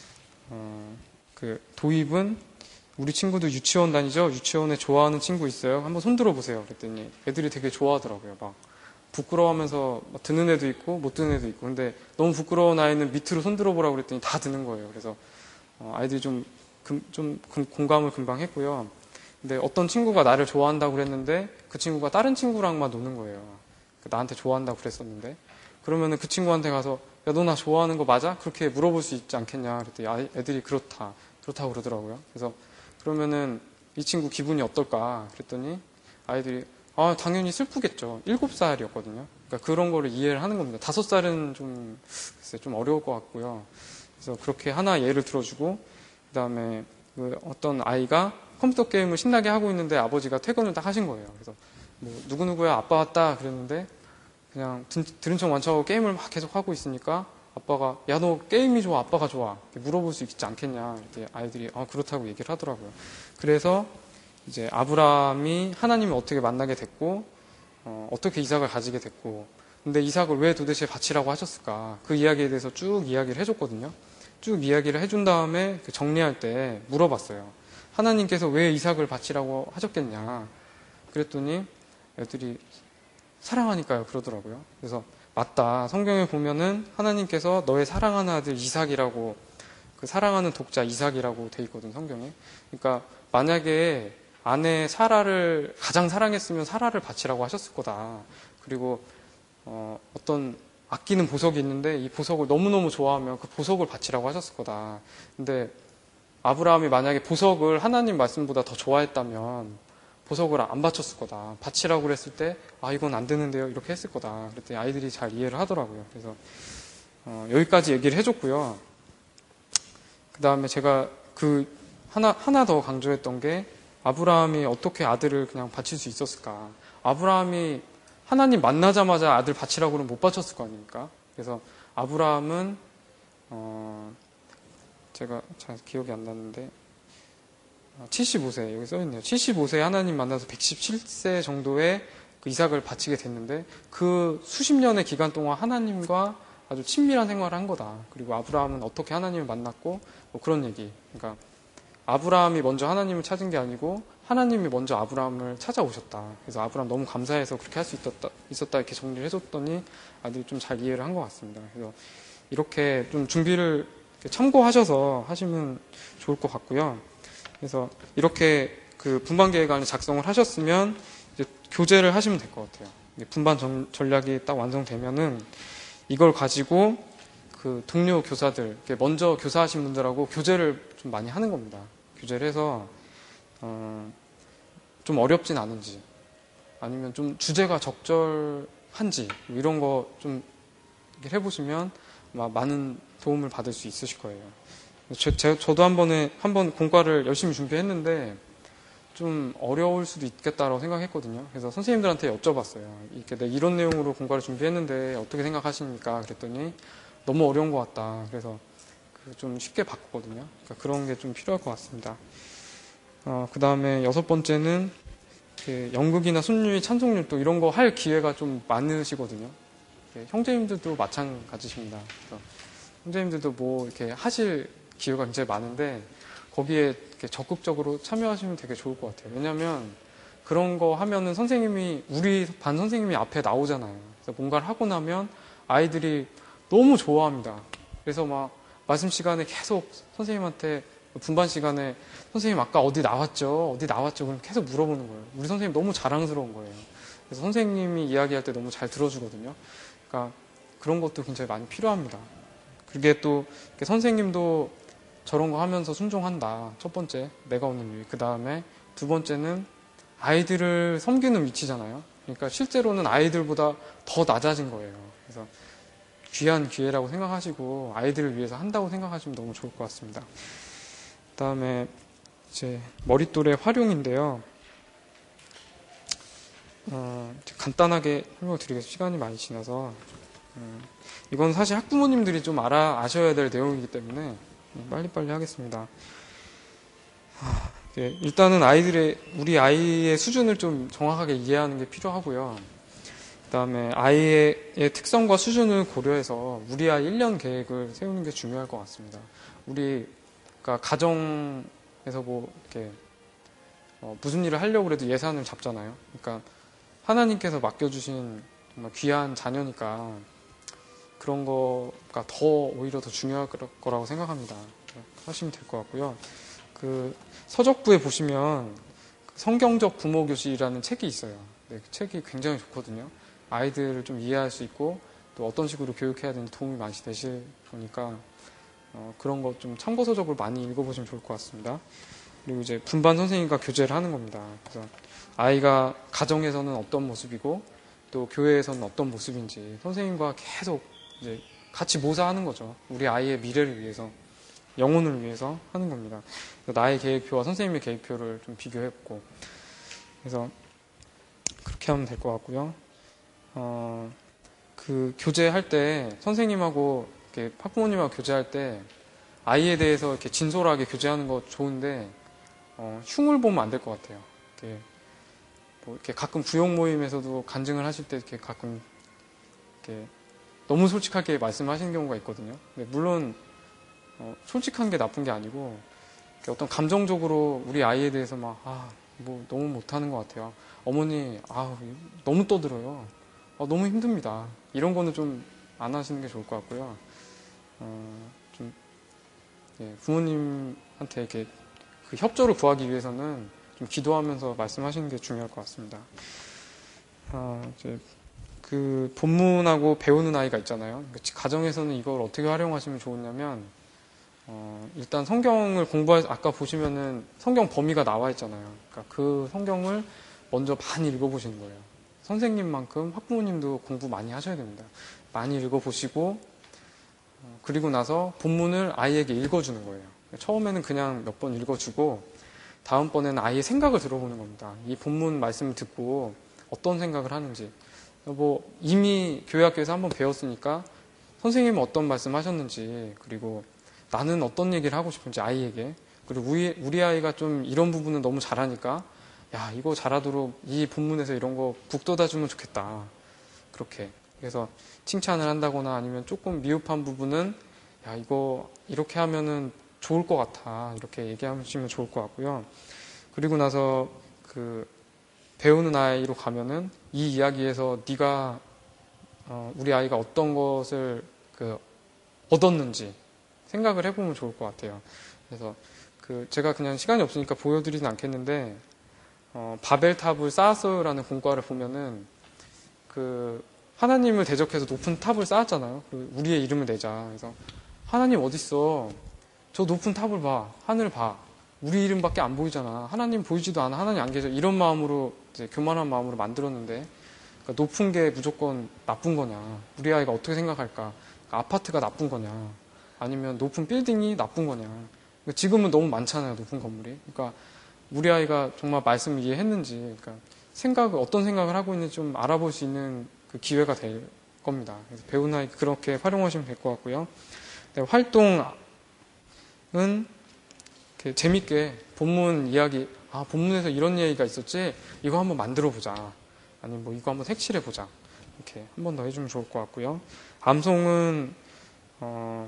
어, 그 도입은 우리 친구도 유치원 다니죠? 유치원에 좋아하는 친구 있어요? 한번 손 들어보세요. 그랬더니 애들이 되게 좋아하더라고요. 막 부끄러워하면서 듣는 애도 있고 못 듣는 애도 있고. 근데 너무 부끄러운 아이는 밑으로 손 들어보라고 그랬더니 다 듣는 거예요. 그래서 어, 아이들이 좀 금, 좀 공감을 금방 했고요. 근데 어떤 친구가 나를 좋아한다고 그랬는데 그 친구가 다른 친구랑만 노는 거예요. 나한테 좋아한다고 그랬었는데 그러면은 그 친구한테 가서 야, 너 나 좋아하는 거 맞아? 그렇게 물어볼 수 있지 않겠냐. 그랬더니 애들이 그렇다. 그렇다고 그러더라고요. 그래서 그러면은 이 친구 기분이 어떨까? 그랬더니 아이들이 아, 당연히 슬프겠죠. 일곱 살이었거든요. 그러니까 그런 거를 이해를 하는 겁니다. 다섯 살은 좀, 글쎄, 좀 어려울 것 같고요. 그래서 그렇게 하나 예를 들어주고 그 다음에 그 어떤 아이가 컴퓨터 게임을 신나게 하고 있는데 아버지가 퇴근을 딱 하신 거예요. 그래서 뭐 누구누구야 아빠 왔다 그랬는데 그냥 들은 척 완척하고 게임을 막 계속 하고 있으니까 아빠가 야 너 게임이 좋아 아빠가 좋아 물어볼 수 있지 않겠냐. 이렇게 아이들이 아 그렇다고 얘기를 하더라고요. 그래서 이제 아브라함이 하나님을 어떻게 만나게 됐고 어, 어떻게 이삭을 가지게 됐고 근데 이삭을 왜 도대체 바치라고 하셨을까 그 이야기에 대해서 쭉 이야기를 해줬거든요. 쭉 이야기를 해준 다음에 그 정리할 때 물어봤어요. 하나님께서 왜 이삭을 바치라고 하셨겠냐. 그랬더니 애들이 사랑하니까요 그러더라고요. 그래서 맞다. 성경에 보면은 하나님께서 너의 사랑하는 아들 이삭이라고 그 사랑하는 독자 이삭이라고 돼 있거든 성경에. 그러니까 만약에 아내 사라를 가장 사랑했으면 사라를 바치라고 하셨을 거다. 그리고 어, 어떤 아끼는 보석이 있는데 이 보석을 너무너무 좋아하면 그 보석을 바치라고 하셨을 거다. 근데 아브라함이 만약에 보석을 하나님 말씀보다 더 좋아했다면 보석을 안 바쳤을 거다. 바치라고 그랬을 때 아 이건 안 되는데요 이렇게 했을 거다. 그랬더니 아이들이 잘 이해를 하더라고요. 그래서 어, 여기까지 얘기를 해줬고요. 그 다음에 제가 그 하나 하나 더 강조했던 게 아브라함이 어떻게 아들을 그냥 바칠 수 있었을까. 아브라함이 하나님 만나자마자 아들 바치라고는 못 바쳤을 거 아닙니까? 그래서 아브라함은 어 제가 잘 기억이 안 나는데 칠십오 세 여기 써있네요. 칠십오 세에 하나님 만나서 백십칠 세 정도의 그 이삭을 바치게 됐는데 그 수십 년의 기간 동안 하나님과 아주 친밀한 생활을 한 거다. 그리고 아브라함은 어떻게 하나님을 만났고 뭐 그런 얘기. 그러니까 아브라함이 먼저 하나님을 찾은 게 아니고 하나님이 먼저 아브라함을 찾아오셨다. 그래서 아브라함 너무 감사해서 그렇게 할 수 있었다, 있었다 이렇게 정리를 해줬더니 아들이 좀 잘 이해를 한 것 같습니다. 그래서 이렇게 좀 준비를 참고하셔서 하시면 좋을 것 같고요. 그래서 이렇게 그 분반 계획안을 작성을 하셨으면 이제 교재를 하시면 될 것 같아요. 분반 전, 전략이 딱 완성되면은 이걸 가지고 그 동료 교사들, 먼저 교사하신 분들하고 교제를 좀 많이 하는 겁니다. 교제를 해서 어, 좀 어렵진 않은지 아니면 좀 주제가 적절한지 뭐 이런 거 좀 해보시면 아마 많은 도움을 받을 수 있으실 거예요. 제, 제, 저도 한 번에 한 번 공과를 열심히 준비했는데 좀 어려울 수도 있겠다라고 생각했거든요. 그래서 선생님들한테 여쭤봤어요. 이렇게 내가 이런 내용으로 공과를 준비했는데 어떻게 생각하십니까? 그랬더니 너무 어려운 것 같다. 그래서 좀 쉽게 바꿨거든요. 그러니까 그런 게 좀 필요할 것 같습니다. 어, 그 다음에 여섯 번째는 그 연극이나 순유의 찬송율도 이런 거 할 기회가 좀 많으시거든요. 형제님들도 마찬가지십니다. 그래서 형제님들도 뭐 이렇게 하실 기회가 굉장히 많은데 거기에 이렇게 적극적으로 참여하시면 되게 좋을 것 같아요. 왜냐하면 그런 거 하면은 선생님이 우리 반 선생님이 앞에 나오잖아요. 그래서 뭔가를 하고 나면 아이들이 너무 좋아합니다. 그래서 막 말씀 시간에 계속 선생님한테 분반 시간에 선생님 아까 어디 나왔죠? 어디 나왔죠? 그럼 계속 물어보는 거예요. 우리 선생님 너무 자랑스러운 거예요. 그래서 선생님이 이야기할 때 너무 잘 들어주거든요. 그러니까 그런 것도 굉장히 많이 필요합니다. 그게 또 선생님도 저런 거 하면서 순종한다. 첫 번째, 내가 오는 유익. 그 다음에 두 번째는 아이들을 섬기는 위치잖아요. 그러니까 실제로는 아이들보다 더 낮아진 거예요. 그래서 귀한 기회라고 생각하시고 아이들을 위해서 한다고 생각하시면 너무 좋을 것 같습니다. 그 다음에 이제 머릿돌의 활용인데요. 어, 간단하게 설명을 드리겠습니다. 시간이 많이 지나서. 음, 이건 사실 학부모님들이 좀 알아, 아셔야 될 내용이기 때문에 빨리빨리 하겠습니다. 하, 일단은 아이들의, 우리 아이의 수준을 좀 정확하게 이해하는 게 필요하고요. 그 다음에 아이의 특성과 수준을 고려해서 우리 아이 일 년 계획을 세우는 게 중요할 것 같습니다. 우리, 그러니까 가정에서 뭐, 이렇게, 어, 무슨 일을 하려고 해도 예산을 잡잖아요. 그러니까 하나님께서 맡겨주신 정말 귀한 자녀니까 그런 거가 더 오히려 더 중요할 거라고 생각합니다. 하시면 될 것 같고요. 그 서적부에 보시면 성경적 부모 교실이라는 책이 있어요. 네, 그 책이 굉장히 좋거든요. 아이들을 좀 이해할 수 있고 또 어떤 식으로 교육해야 되는지 도움이 많이 되실 거니까 어, 그런 거 좀 참고 서적을 많이 읽어보시면 좋을 것 같습니다. 그리고 이제 분반 선생님과 교제를 하는 겁니다. 그래서 아이가 가정에서는 어떤 모습이고 또 교회에서는 어떤 모습인지 선생님과 계속 이제 같이 모사하는 거죠. 우리 아이의 미래를 위해서, 영혼을 위해서 하는 겁니다. 나의 계획표와 선생님의 계획표를 좀 비교해보고, 그래서 그렇게 하면 될 것 같고요. 어, 그 교제할 때 선생님하고 이렇게 학부모님하고 교제할 때 아이에 대해서 이렇게 진솔하게 교제하는 거 좋은데 어, 흉을 보면 안 될 것 같아요. 이렇게 뭐 이렇게 가끔 부용 모임에서도 간증을 하실 때 이렇게 가끔 이렇게 너무 솔직하게 말씀하시는 경우가 있거든요. 근데 물론 어, 솔직한 게 나쁜 게 아니고 어떤 감정적으로 우리 아이에 대해서 막 아, 뭐 너무 못하는 것 같아요. 어머니 아, 너무 떠들어요. 아, 너무 힘듭니다. 이런 거는 좀 안 하시는 게 좋을 것 같고요. 어, 좀 예, 부모님한테 이렇게 그 협조를 구하기 위해서는 좀 기도하면서 말씀하시는 게 중요할 것 같습니다. 아, 이제 그 본문하고 배우는 아이가 있잖아요. 가정에서는 이걸 어떻게 활용하시면 좋으냐면 어, 일단 성경을 공부할 아까 보시면은 성경 범위가 나와 있잖아요. 그러니까 그 성경을 먼저 많이 읽어보시는 거예요. 선생님만큼 학부모님도 공부 많이 하셔야 됩니다. 많이 읽어보시고 어, 그리고 나서 본문을 아이에게 읽어주는 거예요. 처음에는 그냥 몇 번 읽어주고 다음번에는 아이의 생각을 들어보는 겁니다. 이 본문 말씀을 듣고 어떤 생각을 하는지. 뭐 이미 교회 학교에서 한번 배웠으니까 선생님은 어떤 말씀 하셨는지, 그리고 나는 어떤 얘기를 하고 싶은지 아이에게, 그리고 우리, 우리 아이가 좀 이런 부분은 너무 잘하니까 야 이거 잘하도록 이 본문에서 이런 거 북돋아주면 좋겠다. 그렇게 그래서 칭찬을 한다거나 아니면 조금 미흡한 부분은 야 이거 이렇게 하면은 좋을 것 같아, 이렇게 얘기하시면 좋을 것 같고요. 그리고 나서 그 배우는 아이로 가면은 이 이야기에서 네가 어, 우리 아이가 어떤 것을 그 얻었는지 생각을 해보면 좋을 것 같아요. 그래서 그 제가 그냥 시간이 없으니까 보여드리진 않겠는데 어, 바벨탑을 쌓았어요라는 공과를 보면은 그 하나님을 대적해서 높은 탑을 쌓았잖아요. 그리고 우리의 이름을 내자. 그래서 하나님 어딨어? 저 높은 탑을 봐, 하늘 봐. 우리 이름밖에 안 보이잖아. 하나님 보이지도 않아. 하나님 안 계셔. 이런 마음으로 이제 교만한 마음으로 만들었는데 그러니까 높은 게 무조건 나쁜 거냐? 우리 아이가 어떻게 생각할까? 그러니까 아파트가 나쁜 거냐? 아니면 높은 빌딩이 나쁜 거냐? 그러니까 지금은 너무 많잖아요, 높은 건물이. 그러니까 우리 아이가 정말 말씀을 이해했는지, 그러니까 생각을, 어떤 생각을 하고 있는지 좀 알아볼 수 있는 그 기회가 될 겁니다. 그래서 배우는 아이 그렇게 활용하시면 될 것 같고요. 네, 활동은 재밌게 본문 이야기, 아, 본문에서 이런 얘기가 있었지? 이거 한번 만들어 보자. 아니면 뭐 이거 한번 색칠해 보자. 이렇게 한 번 더 해주면 좋을 것 같고요. 암송은, 어,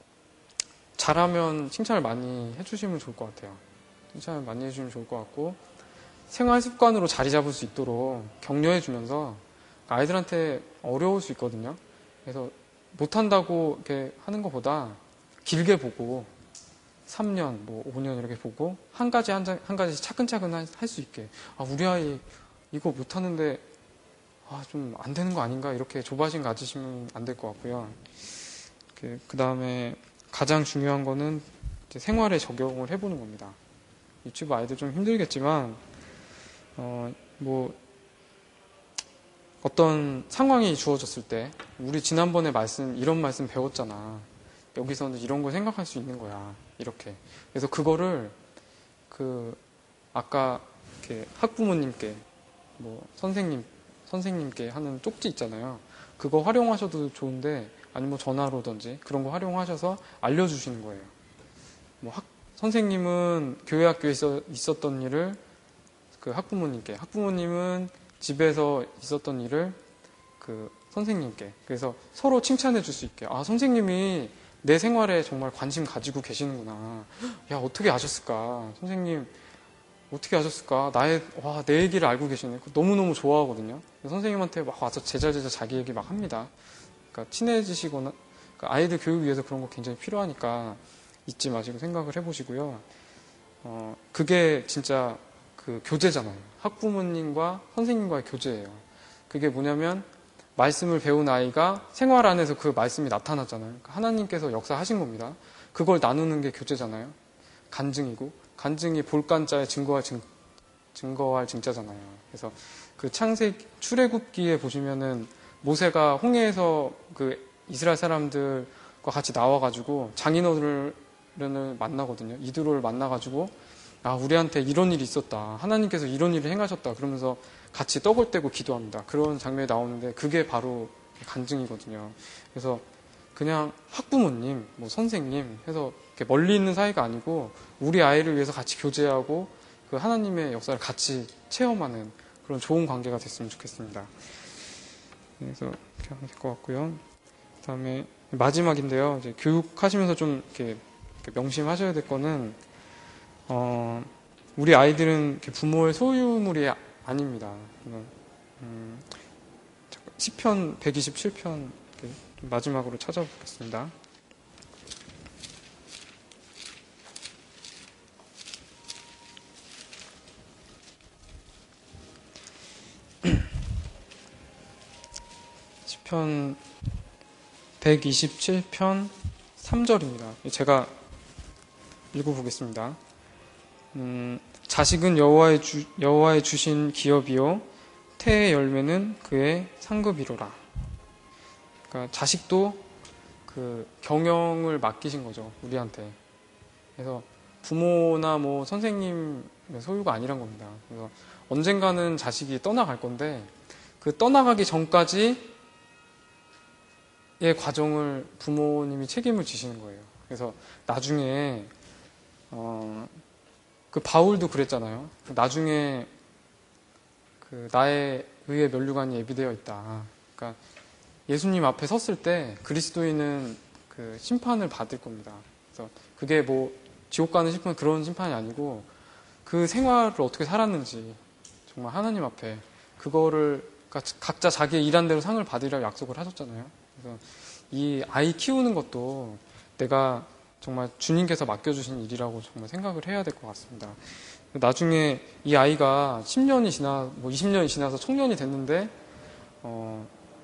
잘하면 칭찬을 많이 해주시면 좋을 것 같아요. 칭찬을 많이 해주시면 좋을 것 같고, 생활 습관으로 자리 잡을 수 있도록 격려해 주면서 아이들한테 어려울 수 있거든요. 그래서 못한다고 이렇게 하는 것보다 길게 보고 삼 년, 뭐 오 년 이렇게 보고 한 가지 한, 한 가지 차근차근 할 수 있게, 아, 우리 아이 이거 못하는데 아, 좀 안 되는 거 아닌가, 이렇게 조바심 가지시면 안 될 것 같고요. 그 다음에 가장 중요한 거는 이제 생활에 적용을 해보는 겁니다. 유치부 아이들 좀 힘들겠지만 어, 뭐 어떤 상황이 주어졌을 때, 우리 지난번에 말씀, 이런 말씀 배웠잖아. 여기서는 이런 걸 생각할 수 있는 거야. 이렇게. 그래서 그거를, 그, 아까, 이렇게 학부모님께, 뭐, 선생님, 선생님께 하는 쪽지 있잖아요. 그거 활용하셔도 좋은데, 아니면 뭐 전화로든지 그런 거 활용하셔서 알려주시는 거예요. 뭐 학, 선생님은 교회 학교에 있어, 있었던 일을 그 학부모님께, 학부모님은 집에서 있었던 일을 그 선생님께, 그래서 서로 칭찬해 줄 수 있게, 아, 선생님이 내 생활에 정말 관심 가지고 계시는구나. 야, 어떻게 아셨을까? 선생님, 어떻게 아셨을까? 나의, 와, 내 얘기를 알고 계시네. 너무너무 좋아하거든요. 선생님한테 막 와서 제자제자 자기 얘기 막 합니다. 그러니까 친해지시거나, 그러니까 아이들 교육 위해서 그런 거 굉장히 필요하니까 잊지 마시고 생각을 해보시고요. 어, 그게 진짜 그 교제잖아요. 학부모님과 선생님과의 교제예요. 그게 뭐냐면 말씀을 배운 아이가 생활 안에서 그 말씀이 나타났잖아요. 그러니까 하나님께서 역사하신 겁니다. 그걸 나누는 게 교제잖아요. 간증이고, 간증이 볼간자의 증거할 증, 증거할 증자잖아요. 그래서 그 창세기 출애굽기에 보시면은 모세가 홍해에서 그 이스라엘 사람들과 같이 나와가지고 장인어른을 만나거든요. 이드로를 만나가지고, 아, 우리한테 이런 일이 있었다. 하나님께서 이런 일을 행하셨다. 그러면서 같이 떡을 떼고 기도합니다. 그런 장면이 나오는데 그게 바로 간증이거든요. 그래서 그냥 학부모님, 뭐 선생님 해서 이렇게 멀리 있는 사이가 아니고 우리 아이를 위해서 같이 교제하고 그 하나님의 역사를 같이 체험하는 그런 좋은 관계가 됐으면 좋겠습니다. 그래서 이렇게 하면 될 것 같고요. 그 다음에 마지막인데요. 이제 교육하시면서 좀 이렇게 명심하셔야 될 거는, 어, 우리 아이들은 부모의 소유물이 아닙니다. 음, 시편 백이십칠 편 마지막으로 찾아보겠습니다. 시편 백이십칠 편 삼 절입니다. 제가 읽어보겠습니다. 음, 자식은 여호와의, 주, 여호와의 주신 기업이요 태의 열매는 그의 상급이로라. 그러니까 자식도 그 경영을 맡기신 거죠, 우리한테. 그래서 부모나 뭐 선생님의 소유가 아니란 겁니다. 그래서 언젠가는 자식이 떠나갈 건데 그 떠나가기 전까지 의 과정을 부모님이 책임을 지시는 거예요. 그래서 나중에 어, 그 바울도 그랬잖아요. 나중에 그 나에 의해 면류관이 예비되어 있다. 그러니까 예수님 앞에 섰을 때 그리스도인은 그 심판을 받을 겁니다. 그래서 그게 뭐 지옥 가는 심판 그런 심판이 아니고 그 생활을 어떻게 살았는지 정말 하나님 앞에 그거를 그러니까 각자 자기의 일한 대로 상을 받으리라고 약속을 하셨잖아요. 그래서 이 아이 키우는 것도 내가 정말 주님께서 맡겨주신 일이라고 정말 생각을 해야 될 것 같습니다. 나중에 이 아이가 십 년이 지나, 뭐 이십 년이 지나서 청년이 됐는데, 어,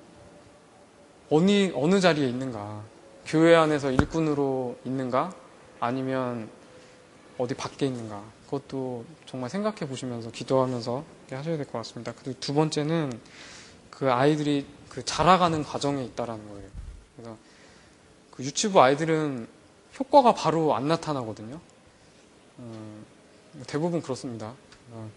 어느, 어느 자리에 있는가? 교회 안에서 일꾼으로 있는가? 아니면 어디 밖에 있는가? 그것도 정말 생각해 보시면서 기도하면서 하셔야 될 것 같습니다. 그리고 두 번째는 그 아이들이 그 자라가는 과정에 있다라는 거예요. 그래서 그 유치부 아이들은 효과가 바로 안 나타나거든요. 음, 대부분 그렇습니다. 어,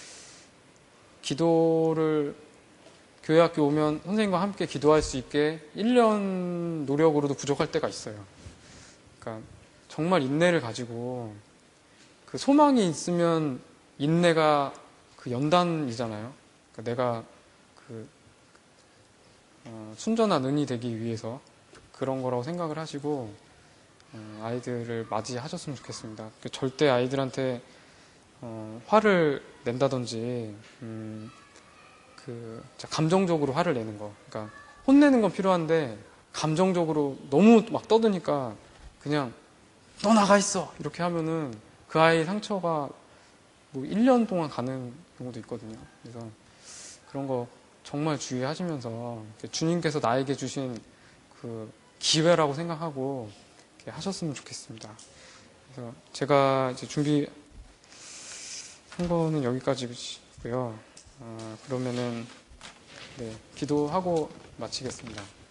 기도를 교회 학교 오면 선생님과 함께 기도할 수 있게 일 년 노력으로도 부족할 때가 있어요. 그러니까 정말 인내를 가지고 그 소망이 있으면 인내가 그 연단이잖아요. 그러니까 내가 그 어, 순전한 은이 되기 위해서 그런 거라고 생각을 하시고 어, 아이들을 맞이하셨으면 좋겠습니다. 그 절대 아이들한테 어, 화를 낸다든지 음, 그 감정적으로 화를 내는 거, 그러니까 혼내는 건 필요한데 감정적으로 너무 막 떠드니까 그냥 너 나가 있어 이렇게 하면은 그 아이 상처가 뭐 일 년 동안 가는 경우도 있거든요. 그래서 그런 거 정말 주의하시면서 주님께서 나에게 주신 그 기회라고 생각하고 이렇게 하셨으면 좋겠습니다. 그래서 제가 이제 준비한 거는 여기까지고요. 어, 그러면은 네, 기도하고 마치겠습니다.